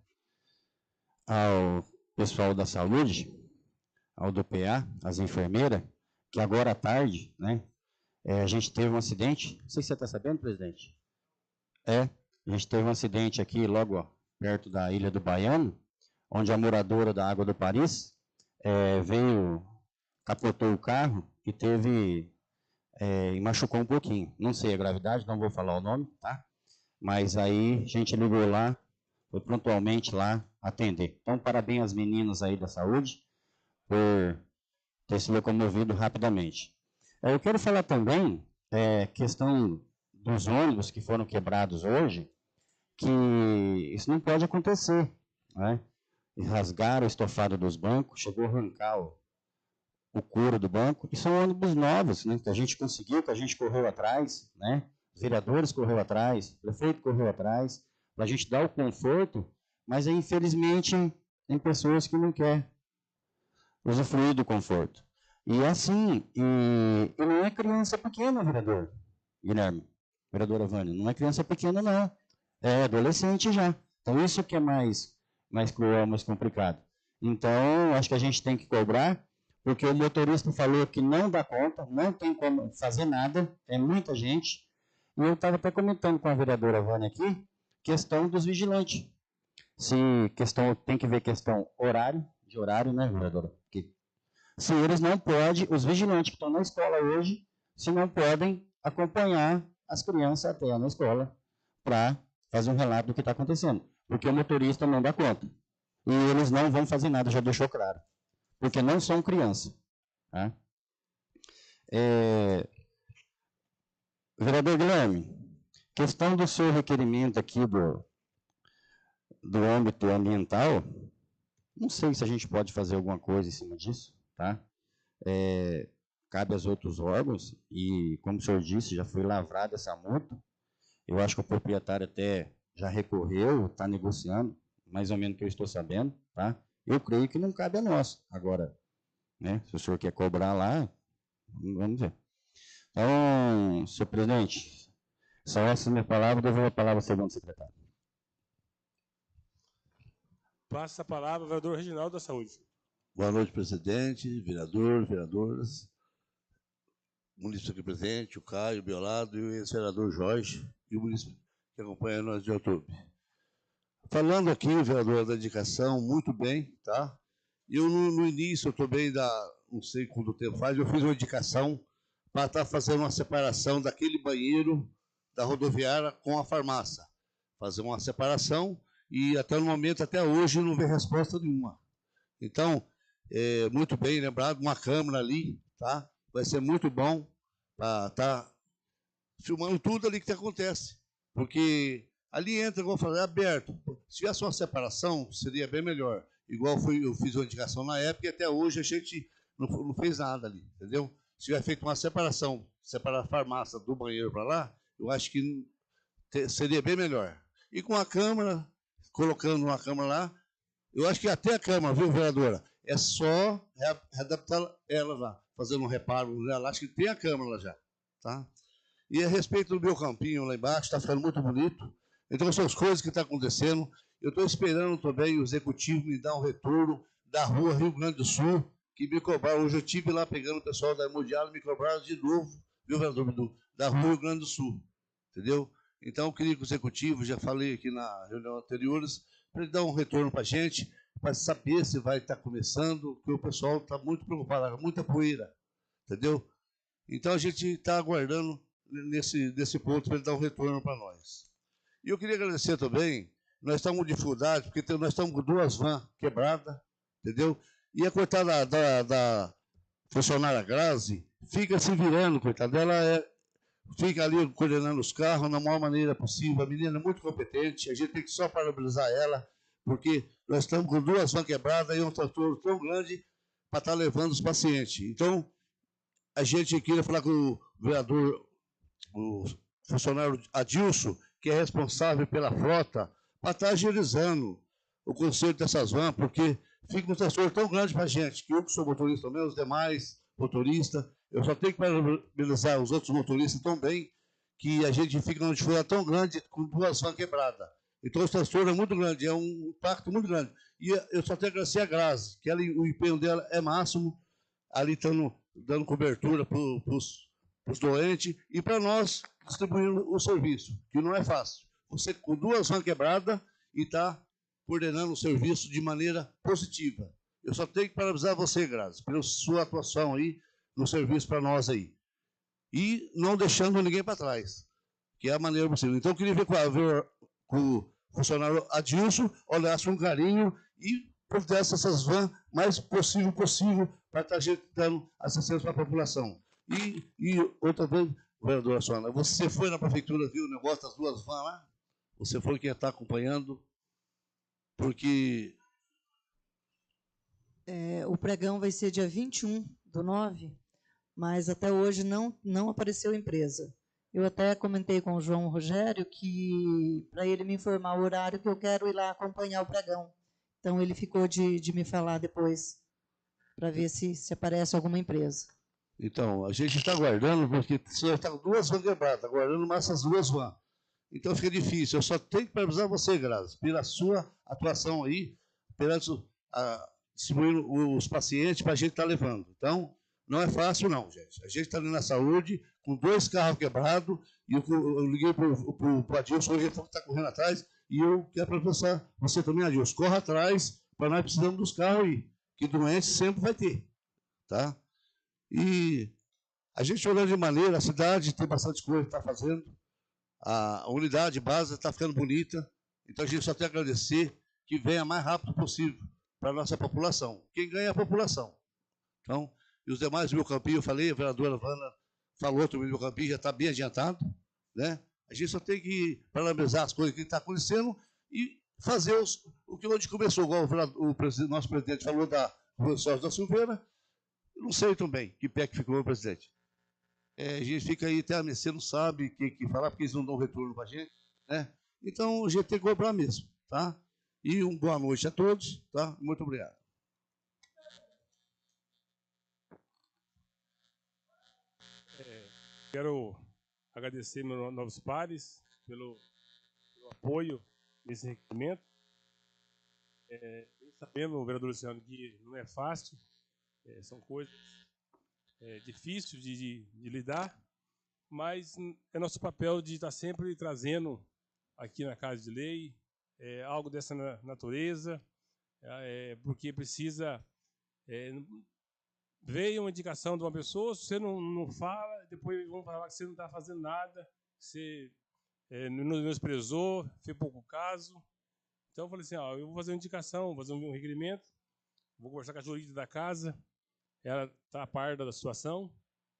ao pessoal da saúde, ao do P A, às enfermeiras, que agora à tarde, né, é, a gente teve um acidente. Não sei se você está sabendo, presidente. É, a gente teve um acidente aqui logo ó, perto da Ilha do Baiano, onde a moradora da Água do Paris é, veio, capotou o carro e teve, é, e machucou um pouquinho. Não sei a gravidade, não vou falar o nome, tá? Mas aí a gente ligou lá, foi pontualmente lá atender. Então, parabéns às meninas aí da saúde por ter se locomovido rapidamente. É, eu quero falar também, é, questão dos ônibus que foram quebrados hoje, que isso não pode acontecer, né? Rasgaram o estofado dos bancos, chegou a arrancar o, o couro do banco, e são ônibus novos, né, que a gente conseguiu, que a gente correu atrás, né, os vereadores correu atrás, o prefeito correu atrás, para a gente dar o conforto, mas aí, infelizmente tem pessoas que não querem usufruir do conforto. E assim, e, e não é criança pequena, vereador Guilherme, vereadora Vânia, não é criança pequena não, é adolescente já. Então isso que é mais... mais cruel, mais complicado. Então, acho que a gente tem que cobrar, porque o motorista falou que não dá conta, não tem como fazer nada, é muita gente. E eu estava até comentando com a vereadora Vânia aqui, questão dos vigilantes. Se questão, tem que ver questão horário, de horário, né, vereadora? Porque se eles não podem, os vigilantes que estão na escola hoje, se não podem acompanhar as crianças até na escola para fazer um relato do que está acontecendo. Porque o motorista não dá conta. E eles não vão fazer nada, já deixou claro. Porque não são crianças. Tá? É... Vereador Guilherme, questão do seu requerimento aqui do, do âmbito ambiental, não sei se a gente pode fazer alguma coisa em cima disso. Tá? É... Cabe aos outros órgãos, e como o senhor disse, já foi lavrada essa multa. Eu acho que o proprietário até... já recorreu, está negociando, mais ou menos que eu estou sabendo, tá? Eu creio que não cabe a nós. Agora, né, se o senhor quer cobrar lá, vamos ver. Então, senhor presidente, só essa minha palavra, devolvo a palavra ao segundo secretário. Passa a palavra ao vereador Reginaldo da Saúde. Boa noite, presidente, vereador, vereadoras, município aqui presente, o Caio, o Biolado e o ex-vereador Jorge e o município que acompanha nós de YouTube. Falando aqui, vereador, da indicação, muito bem, tá? Eu, no, no início, eu também, da, não sei quanto tempo faz, eu fiz uma indicação para estar fazendo uma separação daquele banheiro da rodoviária com a farmácia. Fazer uma separação e até no momento, até hoje, não veio resposta nenhuma. Então, é, muito bem lembrado, uma câmera ali, tá? Vai ser muito bom para estar filmando tudo ali que acontece. Porque ali entra, igual eu falei, é aberto. Se tivesse uma separação, seria bem melhor. Igual foi, eu fiz uma indicação na época e até hoje a gente não, não fez nada ali, entendeu? Se tiver feito uma separação, separar a farmácia do banheiro para lá, eu acho que te, seria bem melhor. E com a câmera, colocando uma câmera lá, eu acho que até a câmera, viu, vereadora? É só readaptar ela lá, fazendo um reparo nela. Acho que tem a câmera lá já, tá? E a respeito do meu campinho lá embaixo, está ficando muito bonito. Então, são as coisas que estão acontecendo. Eu estou esperando também o executivo me dar um retorno da rua Rio Grande do Sul, que me cobraram. Hoje eu estive lá pegando o pessoal da Mundial e me cobraram de novo, viu, vereador, da rua Rio Grande do Sul. Entendeu? Então, eu queria que o executivo, já falei aqui na reunião anteriores, para ele dar um retorno para a gente, para saber se vai estar começando, porque o pessoal está muito preocupado, muita poeira. Entendeu? Então, a gente está aguardando nesse, nesse ponto para ele dar um retorno para nós. E eu queria agradecer também, nós estamos com dificuldade, porque nós estamos com duas vans quebradas, entendeu? Ia cortar da, da, da, funcionária Grazi fica se virando, coitada. Ela é, fica ali coordenando os carros da maior maneira possível. A menina é muito competente, a gente tem que só parabenizar ela, porque nós estamos com duas vans quebradas e um trator tão grande para estar levando os pacientes. Então, a gente queria falar com o vereador, o funcionário Adilson, que é responsável pela frota, para estar agilizando o conselho dessas vans, porque fica um transtorno tão grande para a gente, que eu que sou motorista também, os demais motoristas, eu só tenho que parabenizar os outros motoristas também, que a gente fica numa dificuldade tão grande com duas vans quebradas. Então, o transtorno é muito grande, é um impacto muito grande. E eu só tenho que agradecer a Grazi, que ela, o empenho dela é máximo, ali estando dando cobertura para os doentes e para nós distribuindo o serviço, que não é fácil. Você com duas vans quebradas e está coordenando o serviço de maneira positiva. Eu só tenho que parabenizar você, Grazi, pela sua atuação aí no serviço para nós aí. E não deixando ninguém para trás, que é a maneira possível. Então, eu queria ver com, a, ver com o funcionário Adilson, olhasse com carinho e providesse essas vans mais possível possível para estar dando assistência para a população. E, e outra vez, vereadora Sônia, você foi na prefeitura, viu o negócio das duas vans lá? Você foi quem está acompanhando? Porque... É, o pregão vai ser dia vinte e um do nove, mas até hoje não, não apareceu empresa. Eu até comentei com o João Rogério que para ele me informar o horário que eu quero ir lá acompanhar o pregão. Então, ele ficou de, de me falar depois, para ver se, se aparece alguma empresa. Então, a gente está aguardando, porque você está com duas vans quebradas, aguardando mais essas duas vans. Então, fica difícil. Eu só tenho que parabenizar você, Grazi, pela sua atuação aí, perante a, distribuindo os pacientes para a gente estar tá levando. Então, não é fácil, não, gente. A gente está ali na saúde, com dois carros quebrados, e eu, eu liguei para o Adilson, hoje ele está correndo atrás, e eu quero parabenizar você também, Adilson. Corra atrás, para nós precisamos dos carros aí, que doente sempre vai ter. Tá? E a gente olhando de maneira, a cidade tem bastante coisa que está fazendo, a unidade básica está ficando bonita, então a gente só tem a agradecer que venha o mais rápido possível para a nossa população. Quem ganha é a população. Então, e os demais do meu campinho, eu falei, a vereadora Vana falou também do meu campinho, já está bem adiantado, né? A gente só tem que parabenizar as coisas que estão acontecendo e fazer os, o que onde começou, igual o, o presidente, nosso presidente falou da Rua Sérgio da Silveira. Eu não sei também que pé que ficou o presidente. É, a gente fica aí até amanhecer, não sabe o que, que falar, porque eles não dão retorno para a gente, né? Então, a gente tem que cobrar mesmo, tá? E uma boa noite a todos, tá? Muito obrigado. É, quero agradecer meus novos pares pelo, pelo apoio nesse requerimento. É, sabendo, vereador Luciano, que não é fácil, é, são coisas é, difíceis de, de, de lidar, mas é nosso papel de estar sempre trazendo aqui na Casa de Lei é, algo dessa natureza, é, porque precisa... É, veio uma indicação de uma pessoa, se você não, não fala, depois vão falar que você não está fazendo nada, você é, não desprezou, fez pouco caso. Então eu falei assim, ó, eu vou fazer uma indicação, vou fazer um requerimento, vou conversar com a jurídica da casa, ela está a par da situação,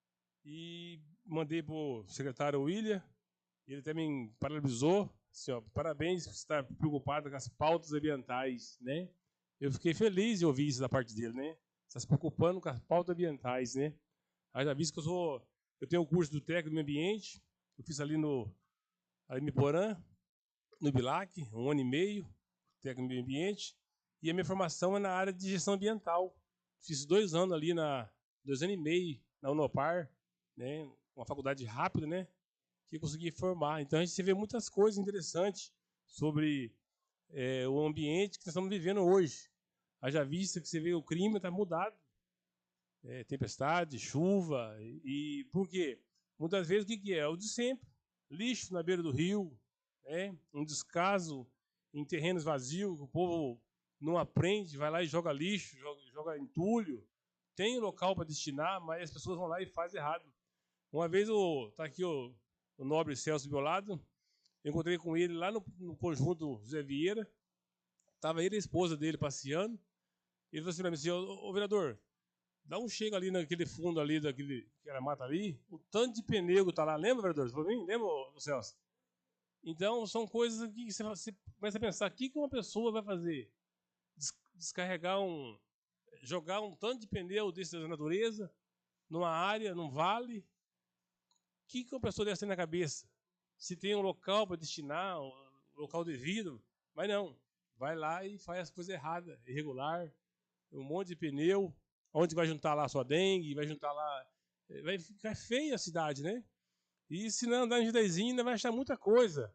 e mandei para o secretário William, ele também parabenizou, assim, ó, parabéns por estar preocupado com as pautas ambientais, né? Eu fiquei feliz de ouvir isso da parte dele, né? Está se preocupando com as pautas ambientais, né? Aí já visto que eu sou, eu tenho o curso do técnico do meio ambiente, eu fiz ali no ali em Porã, no Bilac, um ano e meio, técnico do meio ambiente, e a minha formação é na área de gestão ambiental. Fiz dois anos ali na, dois anos e meio na Unopar, né? Uma faculdade rápida, né? Que eu consegui formar. Então a gente vê muitas coisas interessantes sobre é, o ambiente que nós estamos vivendo hoje. Haja vista que você vê o clima está mudado. É, tempestade, chuva. E, e por quê? Muitas vezes o que, que é? É o de sempre. Lixo na beira do rio, é, um descaso em terrenos vazios, o povo não aprende, vai lá e joga lixo, joga, joga entulho. Tem local para destinar, mas as pessoas vão lá e fazem errado. Uma vez está aqui o, o nobre Celso do meu lado, eu encontrei com ele lá no, no conjunto José Vieira, estava ele e a esposa dele passeando. Ele falou assim para mim, assim, ô, ô vereador, Dá um chega ali naquele fundo ali, daquele, que era mata ali, o tanto de pneu que está lá. Lembra, vereador? Você mim? Lembra, Celso? Então, são coisas que você, você começa a pensar, o que uma pessoa vai fazer? Descarregar um... Jogar um tanto de pneu desse da natureza numa área, num vale. O que uma pessoa deve ter na cabeça? Se tem um local para destinar, um local devido, mas não. Vai lá e faz as coisas erradas, irregular, um monte de pneu, onde vai juntar lá a sua dengue, vai juntar lá... Vai ficar feia a cidade, né? E se não andar em Judaizinho, ainda vai achar muita coisa.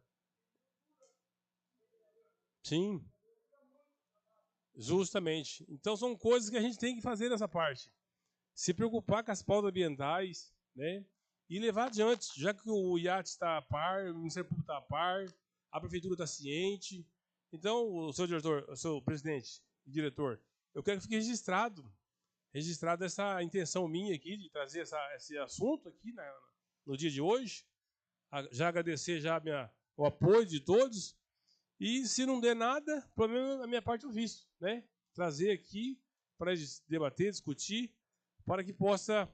Sim. Justamente. Então são coisas que a gente tem que fazer nessa parte. Se preocupar com as pautas ambientais, né? E levar adiante, já que o I A T está a par, o Ministério Público está a par, a Prefeitura está ciente. Então, o seu diretor, o seu presidente e diretor, eu quero que fique registrado, registrado essa intenção minha aqui de trazer essa, esse assunto aqui na, no dia de hoje. Já agradecer já a minha, o apoio de todos. E se não der nada, pelo menos a minha parte eu visto, né? Trazer aqui para debater, discutir, para que possa,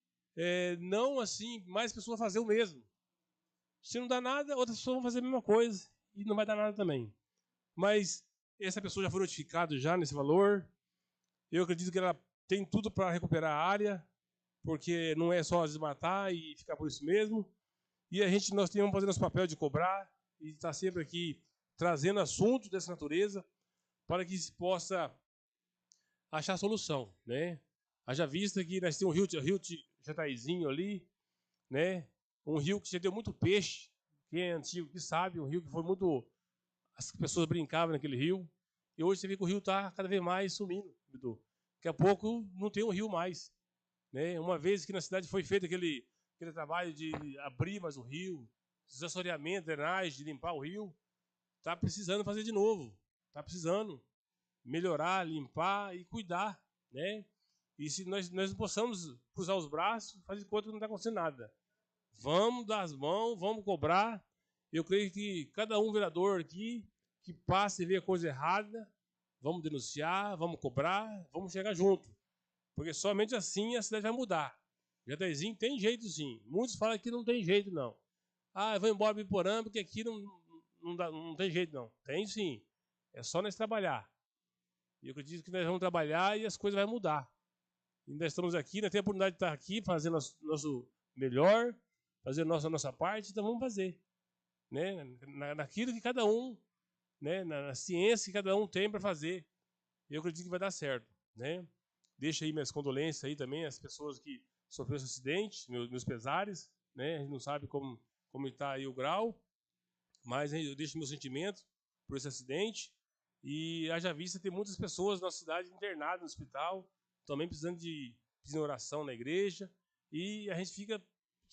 é, não assim, mais pessoas fazer o mesmo. Se não dá nada, outras pessoas vão fazer a mesma coisa e não vai dar nada também. Mas essa pessoa já foi notificada já nesse valor. Eu acredito que ela tem tudo para recuperar a área, porque não é só desmatar e ficar por isso mesmo. E a gente, nós temos que fazer nosso papel de cobrar e estar sempre aqui trazendo assuntos dessa natureza para que se possa achar solução, né? Haja vista que nós temos um rio, rio Jataizinho ali, né? Um rio que já deu muito peixe, quem é antigo que sabe, um rio que foi muito... As pessoas brincavam naquele rio, e hoje você vê que o rio está cada vez mais sumindo. Daqui a pouco não tem um rio mais, né? Uma vez que na cidade foi feito aquele, aquele trabalho de abrir mais o rio, desassoreamento, drenagem, de limpar o rio, está precisando fazer de novo, está precisando melhorar, limpar e cuidar, né? E se nós, nós não possamos cruzar os braços, fazer de conta que não está acontecendo nada. Vamos dar as mãos, vamos cobrar. Eu creio que cada um vereador aqui que passe e vê a coisa errada, vamos denunciar, vamos cobrar, vamos chegar junto. Porque somente assim a cidade vai mudar. Jataizinho tem jeito sim. Muitos falam que não tem jeito não. Ah, eu vou embora para Iporã porque aqui não, não, dá, não tem jeito não. Tem sim. É só nós trabalhar. E eu acredito que nós vamos trabalhar e as coisas vão mudar. E nós estamos aqui, nós temos a oportunidade de estar aqui fazendo nosso, nosso melhor, fazendo a nossa, nossa parte, então vamos fazer. Né? Na, naquilo que cada um, né? na, na ciência que cada um tem para fazer. Eu acredito que vai dar certo. Né? Deixo aí minhas condolências aí também às pessoas que sofreram esse acidente, meus, meus pesares. Né? A gente não sabe como como está aí o grau, mas eu deixo meu sentimento por esse acidente. E haja vista, tem muitas pessoas na nossa cidade internadas no hospital, também precisando de, de oração na igreja, e a gente fica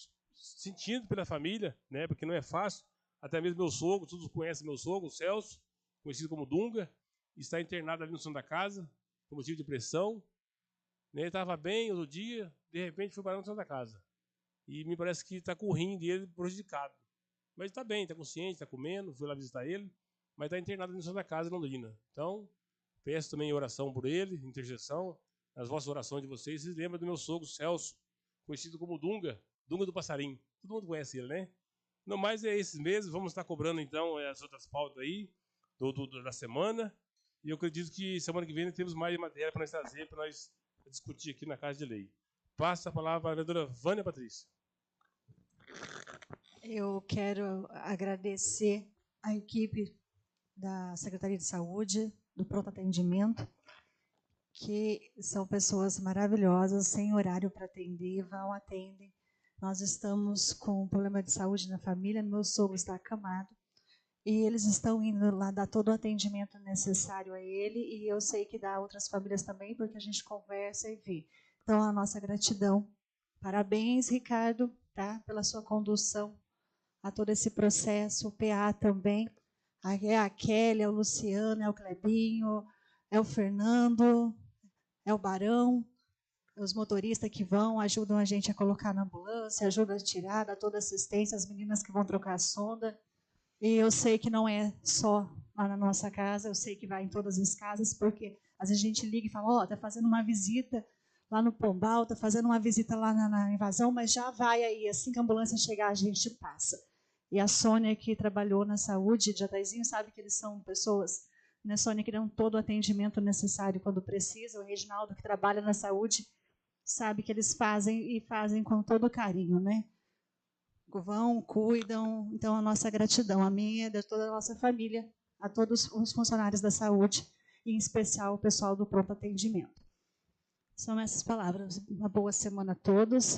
sentindo pela família, né, porque não é fácil. Até mesmo meu sogro, todos conhecem meu sogro, o Celso, conhecido como Dunga, está internado ali no Santa Casa, por motivo de pressão. Ele estava bem outro dia, de repente foi parar no Santa Casa. E me parece que está com o rim dele prejudicado. Mas está bem, está consciente, está comendo, fui lá visitar ele, mas está internado no Santa Casa, em Londrina. Então, peço também oração por ele, intercessão, nas vossas orações de vocês. Vocês lembram do meu sogro, Celso, conhecido como Dunga, Dunga do Passarinho. Todo mundo conhece ele, né? No mais é esses meses, vamos estar cobrando então as outras pautas aí, do, do, da semana. E eu acredito que semana que vem temos mais matéria para nós trazer, para nós discutir aqui na Casa de Lei. Passa a palavra à vereadora Vânia Patrícia. Eu quero agradecer a equipe da Secretaria de Saúde, do Pronto Atendimento, que são pessoas maravilhosas, sem horário para atender, vão, atendem. Nós estamos com um problema de saúde na família, meu sogro está acamado, e eles estão indo lá dar todo o atendimento necessário a ele, e eu sei que dá a outras famílias também, porque a gente conversa e vê. Então, a nossa gratidão. Parabéns, Ricardo, tá, pela sua condução a todo esse processo, o P A também, é a Kelly, é o Luciano, é o Clebinho, é o Fernando, é o Barão, os motoristas que vão, ajudam a gente a colocar na ambulância, ajudam a tirar, dá toda assistência, as meninas que vão trocar a sonda. E eu sei que não é só lá na nossa casa, eu sei que vai em todas as casas, porque às vezes a gente liga e fala, ó, oh, está fazendo uma visita lá no Pombal, está fazendo uma visita lá na, na invasão, mas já vai aí, assim que a ambulância chegar, a gente passa. E a Sônia, que trabalhou na saúde de Jataizinho, sabe que eles são pessoas, né, Sônia, que dão todo o atendimento necessário quando precisa. O Reginaldo, que trabalha na saúde, sabe que eles fazem e fazem com todo carinho, né? Vão, cuidam. Então, a nossa gratidão, a minha, de toda a nossa família, a todos os funcionários da saúde, e em especial o pessoal do pronto atendimento. São essas palavras. Uma boa semana a todos.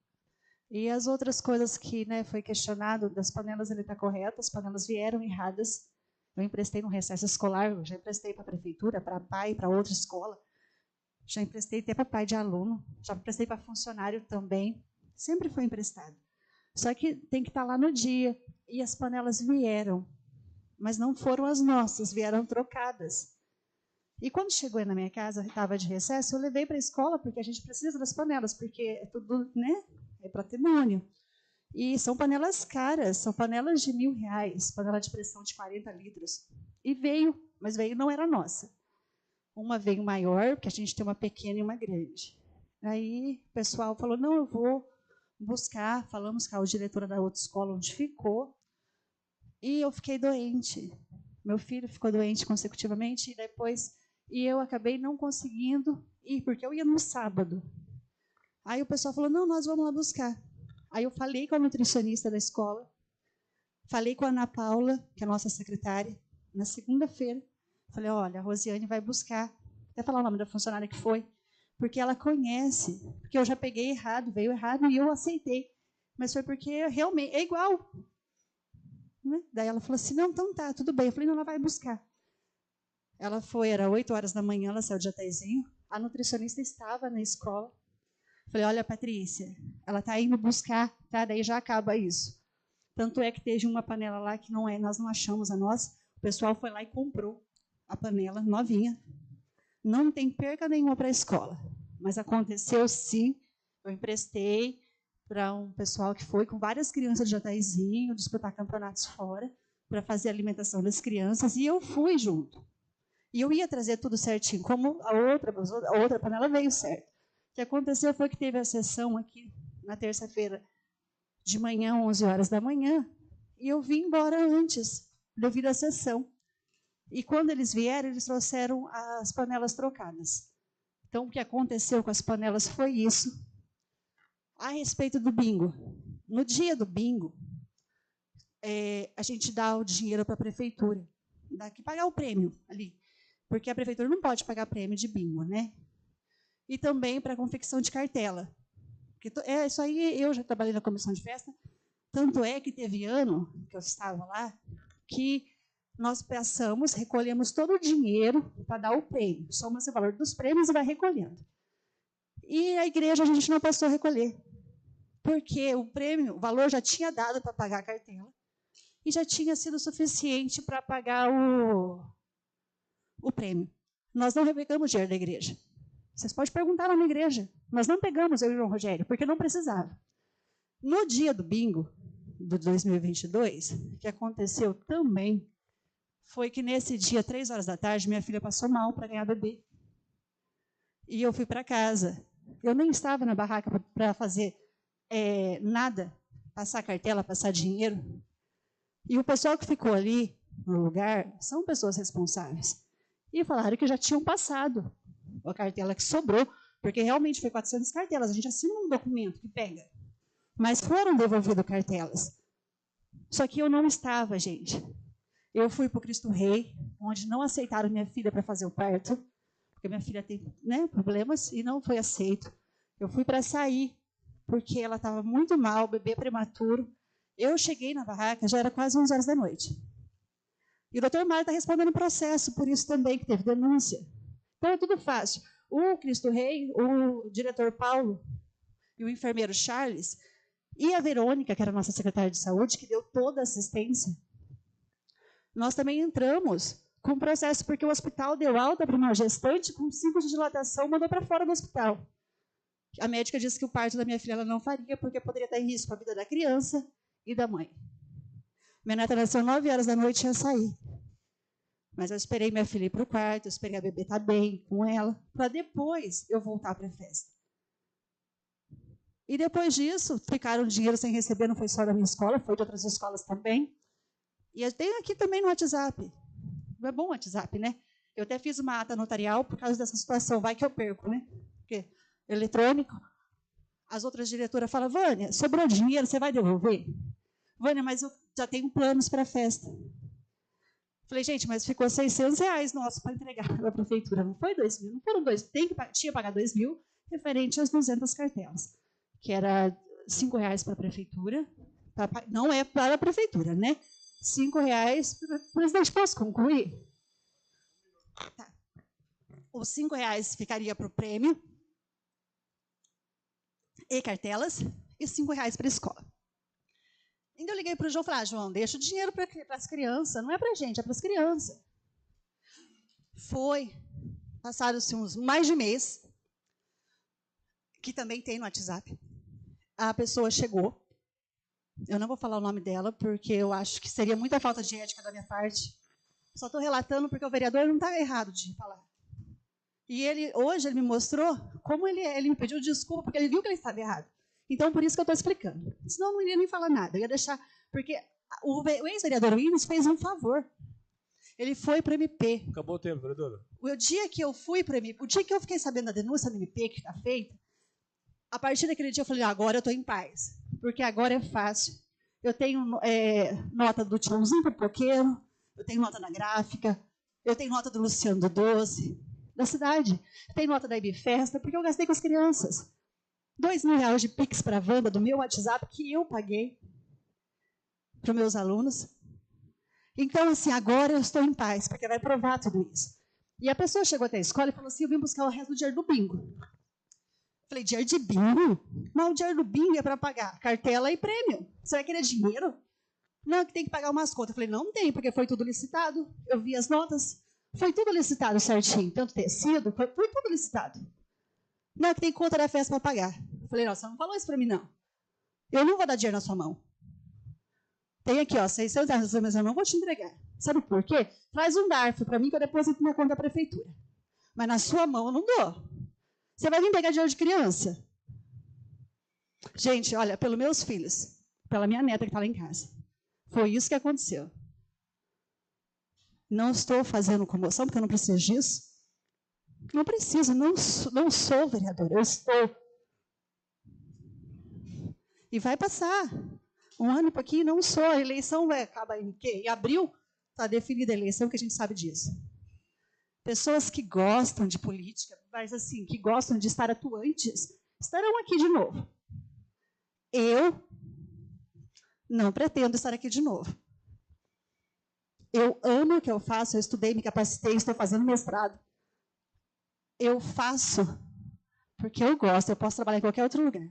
E as outras coisas que, né, foi questionado, das panelas, ele está correto, as panelas vieram erradas. Eu emprestei no recesso escolar, eu já emprestei para a prefeitura, para pai, para outra escola. Já emprestei até para pai de aluno, já emprestei para funcionário também. Sempre foi emprestado. Só que tem que estar lá no dia. E as panelas vieram, mas não foram as nossas, vieram trocadas. E quando chegou na minha casa, estava de recesso, eu levei para a escola, porque a gente precisa das panelas, porque é tudo, né, é patrimônio. E são panelas caras, são panelas de mil reais, panela de pressão de quarenta litros. E veio, mas veio não era nossa. Uma veio maior, porque a gente tem uma pequena e uma grande. Aí o pessoal falou, não, eu vou buscar, falamos com a diretora da outra escola onde ficou, e eu fiquei doente. Meu filho ficou doente consecutivamente, e depois e eu acabei não conseguindo ir, porque eu ia no sábado. Aí o pessoal falou, não, nós vamos lá buscar. Aí eu falei com a nutricionista da escola, falei com a Ana Paula, que é a nossa secretária, na segunda-feira. Falei, olha, a Rosiane vai buscar. Até falar o nome da funcionária que foi, porque ela conhece, porque eu já peguei errado, veio errado e eu aceitei. Mas foi porque realmente é igual. Né? Daí ela falou assim, não, então tá, tudo bem. Eu falei, não, ela vai buscar. Ela foi, era oito horas da manhã, ela saiu de Jataizinho. A nutricionista estava na escola. Falei, olha, Patrícia, ela está indo buscar, tá? Daí já acaba isso. Tanto é que teve uma panela lá que não é, nós não achamos a nossa. O pessoal foi lá e comprou a panela novinha. Não tem perca nenhuma para a escola. Mas aconteceu sim. Eu emprestei para um pessoal que foi com várias crianças de Jataizinho, disputar campeonatos fora, para fazer a alimentação das crianças, e eu fui junto. E eu ia trazer tudo certinho, como a outra, a outra panela veio certo. O que aconteceu foi que teve a sessão aqui, na terça-feira, de manhã, onze horas da manhã, e eu vim embora antes, devido à sessão. E quando eles vieram, eles trouxeram as panelas trocadas. Então, o que aconteceu com as panelas foi isso. A respeito do bingo. No dia do bingo, é, a gente dá o dinheiro para a prefeitura, dá que pagar o prêmio ali, porque a prefeitura não pode pagar prêmio de bingo, né? E também para a confecção de cartela. Porque é, isso aí eu já trabalhei na comissão de festa, tanto é que teve ano, que eu estava lá, que nós passamos, recolhemos todo o dinheiro para dar o prêmio. Soma-se o valor dos prêmios e vai recolhendo. E a igreja a gente não passou a recolher, porque o prêmio, o valor já tinha dado para pagar a cartela e já tinha sido suficiente para pagar o, o prêmio. Nós não pegamos dinheiro da igreja. Vocês podem perguntar lá na igreja. Nós não pegamos, eu e o João Rogério, porque não precisava. No dia do bingo, de dois mil e vinte e dois, o que aconteceu também foi que nesse dia, três horas da tarde, minha filha passou mal para ganhar bebê. E eu fui para casa. Eu nem estava na barraca para fazer é, nada, passar cartela, passar dinheiro. E o pessoal que ficou ali no lugar são pessoas responsáveis. E falaram que já tinham passado a cartela que sobrou, porque realmente foi quatrocentas cartelas. A gente assina um documento que pega. Mas foram devolvidas cartelas. Só que eu não estava, gente. Eu fui para o Cristo Rei, onde não aceitaram minha filha para fazer o parto, porque minha filha tem, né, problemas, e não foi aceito. Eu fui para sair, porque ela estava muito mal, bebê prematuro. Eu cheguei na barraca, já era quase onze horas da noite. E o doutor Mário está respondendo o processo, por isso também que teve denúncia. Então é tudo fácil. O Cristo Rei, o diretor Paulo e o enfermeiro Charles, e a Verônica, que era a nossa secretária de saúde, que deu toda a assistência, nós também entramos com processo, porque o hospital deu alta para uma gestante com cinco de dilatação, mandou para fora do hospital. A médica disse que o parto da minha filha ela não faria, porque poderia estar em risco a vida da criança e da mãe. Minha neta nasceu nove horas da noite e ia sair. Mas eu esperei minha filha ir para o quarto, eu esperei a bebê estar bem com ela, para depois eu voltar para a festa. E depois disso, ficaram dinheiro sem receber, não foi só da minha escola, foi de outras escolas também. E eu tenho aqui também no WhatsApp. Não é bom o WhatsApp, né? Eu até fiz uma ata notarial por causa dessa situação. Vai que eu perco, né? Porque eletrônico. As outras diretoras falam, Vânia, sobrou dinheiro, você vai devolver? Vânia, mas eu já tenho planos para a festa. Falei, gente, mas ficou seiscentos reais nosso para entregar para a prefeitura. Não foi dois mil, não foram dois. Tem que, tinha que pagar dois mil, referente às duzentas cartelas. Que era cinco reais para a prefeitura. Pra, não é para a prefeitura, né? Cinco reais. Presidente, posso concluir? Tá. Os cinco reais ficaria para o prêmio e cartelas, e cinco reais para a escola. Então eu liguei para o João e falei, ah, João, deixa o dinheiro para as crianças, não é para a gente, é para as crianças. Foi, passaram-se uns mais de mês, que também tem no WhatsApp. A pessoa chegou, eu não vou falar o nome dela, porque eu acho que seria muita falta de ética da minha parte. Só estou relatando porque o vereador não está errado de falar. E ele, hoje ele me mostrou como ele, ele me pediu desculpa, porque ele viu que ele estava errado. Então, por isso que eu estou explicando. Senão, eu não iria nem falar nada. Eu ia deixar... Porque o, o ex-vereador Williams fez um favor. Ele foi para o M P. Acabou o tempo, vereadora. O dia que eu fui para o M P, o dia que eu fiquei sabendo da denúncia do M P que está feita, a partir daquele dia eu falei, agora eu estou em paz. Porque agora é fácil. Eu tenho é, nota do tiozinho pipoqueiro, eu tenho nota da gráfica, eu tenho nota do Luciano do Doce, da cidade. Eu tenho nota da Ibifesta, porque eu gastei com as crianças. Dois mil reais de Pix para a Wanda do meu WhatsApp, que eu paguei para os meus alunos. Então, assim, agora eu estou em paz, porque vai provar tudo isso. E a pessoa chegou até a escola e falou assim, eu vim buscar o resto do dinheiro do bingo. Falei, dinheiro de bingo? Não, o dinheiro do bingo é para pagar cartela e prêmio. Você vai querer dinheiro? Não, que tem que pagar umas contas. Eu falei, não tem, porque foi tudo licitado. Eu vi as notas. Foi tudo licitado certinho. Tanto tecido, foi, foi tudo licitado. Não, que tem conta da festa para pagar. Eu falei, não, você não falou isso para mim, não. Eu não vou dar dinheiro na sua mão. Tem aqui, ó, seiscentos reais, mas eu não vou te entregar. Sabe por quê? Traz um D A R F para mim que eu deposito na conta da prefeitura. Mas na sua mão eu não dou. Você vai vir pegar dinheiro de criança? Gente, olha, pelos meus filhos, pela minha neta que está lá em casa. Foi isso que aconteceu. Não estou fazendo comoção, porque eu não preciso disso. Não preciso, não, não sou vereadora, eu estou. E vai passar. Um ano e pouquinho, não sou. A eleição vai acabar em quê? Em abril está definida a eleição, que a gente sabe disso. Pessoas que gostam de política, mas assim, que gostam de estar atuantes, estarão aqui de novo. Eu não pretendo estar aqui de novo. Eu amo o que eu faço, eu estudei, me capacitei, estou fazendo mestrado. Eu faço porque eu gosto, eu posso trabalhar em qualquer outro lugar.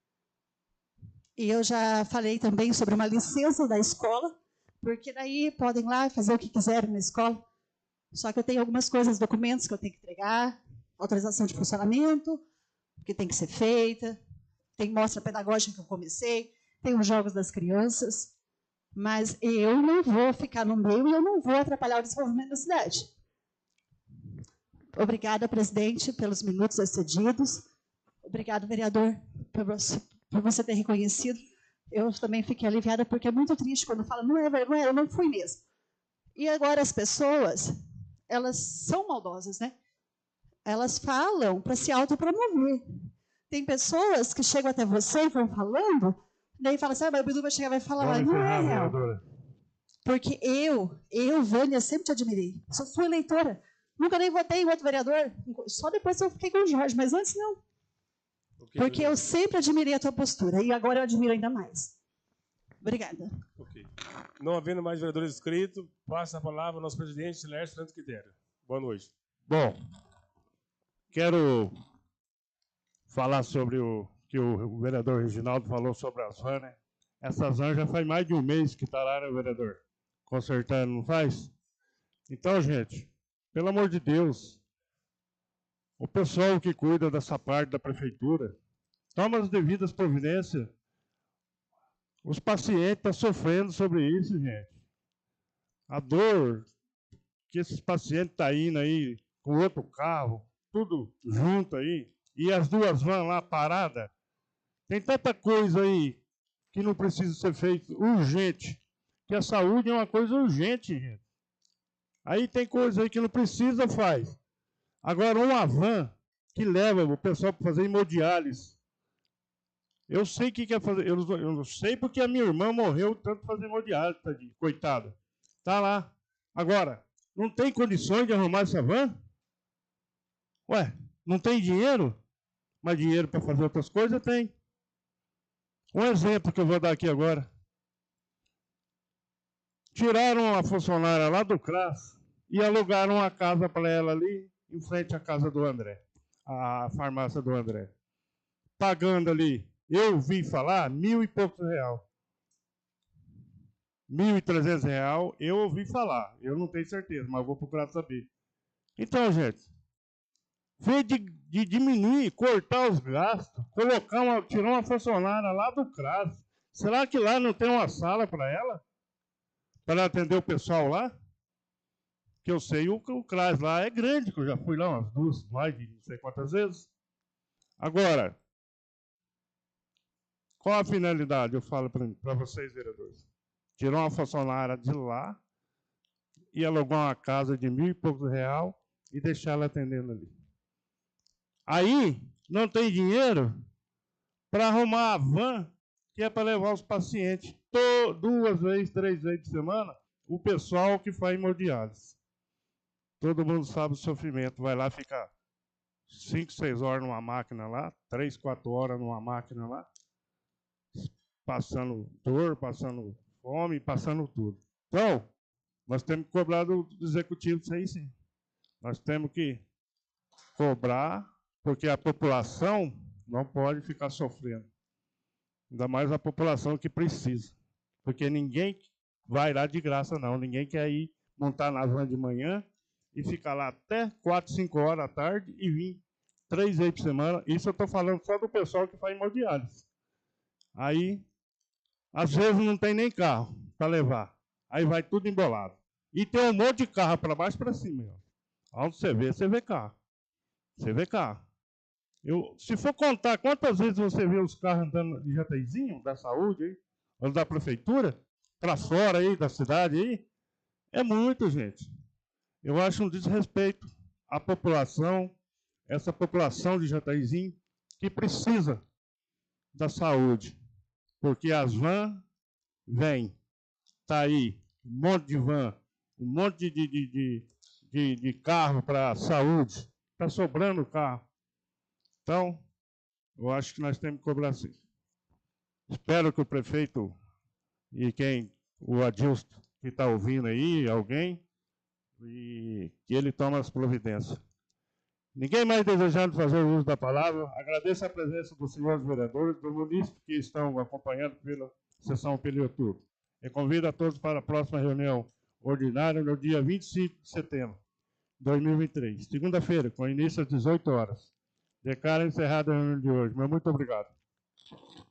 E eu já falei também sobre uma licença da escola, porque daí podem ir lá fazer o que quiserem na escola. Só que eu tenho algumas coisas, documentos que eu tenho que entregar, autorização de funcionamento, que tem que ser feita, tem mostra pedagógica que eu comecei, tem os jogos das crianças, mas eu não vou ficar no meio e eu não vou atrapalhar o desenvolvimento da cidade. Obrigada, presidente, pelos minutos excedidos. Obrigado, vereador, por você, por você ter reconhecido. Eu também fiquei aliviada, porque é muito triste quando fala, não é, não é, eu não fui mesmo. E agora as pessoas, elas são maldosas, né? Elas falam para se autopromover. Tem pessoas que chegam até você e vão falando, daí fala assim, ah, mas o Bidu vai chegar e vai falar, ah, não é real. Porque eu, eu, Vânia, sempre te admirei. Sou sua eleitora. Nunca nem votei em outro vereador. Só depois eu fiquei com o Jorge, mas antes não. Okay, porque eu sempre admirei a tua postura. E agora eu admiro ainda mais. Obrigada. Okay. Não havendo mais vereadores inscritos, passa a palavra ao nosso presidente, Lércio Santos Quitério. Boa noite. Bom, quero falar sobre o que o vereador Reginaldo falou sobre as vans, né? Essas vans já faz mais de um mês que está lá, né, vereador? Consertando, não faz? Então, gente, pelo amor de Deus, o pessoal que cuida dessa parte da prefeitura, toma as devidas providências. Os pacientes estão sofrendo sobre isso, gente. A dor que esses pacientes estão indo aí com outro carro, tudo junto aí, e as duas vans lá paradas, Tem tanta coisa aí que não precisa ser feito urgente, que a saúde é uma coisa urgente, gente. Aí tem coisa aí que não precisa, faz. Agora, uma van que leva o pessoal para fazer hemodiálise. Eu sei o que quer fazer. Eu, eu não sei porque a minha irmã morreu tanto fazer hemodiálise, tadinho, coitada. Tá lá. Agora, não tem condições de arrumar essa van? Ué, não tem dinheiro? Mas dinheiro para fazer outras coisas tem. Um exemplo que eu vou dar aqui agora. Tiraram a funcionária lá do CRAS e alugaram uma casa para ela ali, em frente à casa do André, a farmácia do André. Pagando ali, eu vi falar, mil e poucos real. Mil e trezentos real, eu ouvi falar. Eu não tenho certeza, mas vou procurar saber. Então, gente, vez de, de diminuir, cortar os gastos, colocar uma, tirar uma funcionária lá do CRAS. Será que lá não tem uma sala para ela? Para atender o pessoal lá? Que eu sei, o, o CRAS lá é grande, que eu já fui lá umas duas, mais de não sei quantas vezes. Agora, qual a finalidade? Eu falo para vocês, vereadores. Tirar uma funcionária de lá e alugar uma casa de mil e poucos real e deixar ela atendendo ali. Aí, não tem dinheiro para arrumar a van que é para levar os pacientes to, duas vezes, três vezes por semana, o pessoal que faz hemodiálise. Todo mundo sabe o sofrimento. Vai lá ficar cinco, seis horas numa máquina lá, três, quatro horas numa máquina lá, passando dor, passando fome, passando tudo. Então, nós temos que cobrar do, do executivo isso aí sim. Nós temos que cobrar, porque a população não pode ficar sofrendo. Ainda mais a população que precisa. Porque ninguém vai lá de graça, não. Ninguém quer ir montar na van de manhã e ficar lá até quatro, cinco horas da tarde e vir três vezes por semana. Isso eu estou falando só do pessoal que faz hemodiálise. Aí, às vezes não tem nem carro para levar. Aí vai tudo embolado. E tem um monte de carro para baixo e para cima. Onde você vê, você vê carro. Você vê carro. Eu, se for contar quantas vezes você vê os carros andando de jataizinho, da saúde, aí, ou da prefeitura, para fora aí, da cidade, aí, é muito, gente. Eu acho um desrespeito à população, essa população de Jataizinho, que precisa da saúde. Porque as vans vêm, está aí, um monte de van, um monte de, de, de, de, de carro para a saúde, está sobrando carro. Então, eu acho que nós temos que cobrar sim. Espero que o prefeito e quem, o Adilson, que está ouvindo aí, alguém, e que ele tome as providências. Ninguém mais desejando fazer o uso da palavra, agradeço a presença dos senhores vereadores, dos munícipes que estão acompanhando pela sessão pelo YouTube. E convido a todos para a próxima reunião ordinária no dia vinte e cinco de setembro de dois mil e vinte e três, segunda-feira, com início às dezoito horas. Declaro encerrada a reunião de hoje. Meu muito obrigado.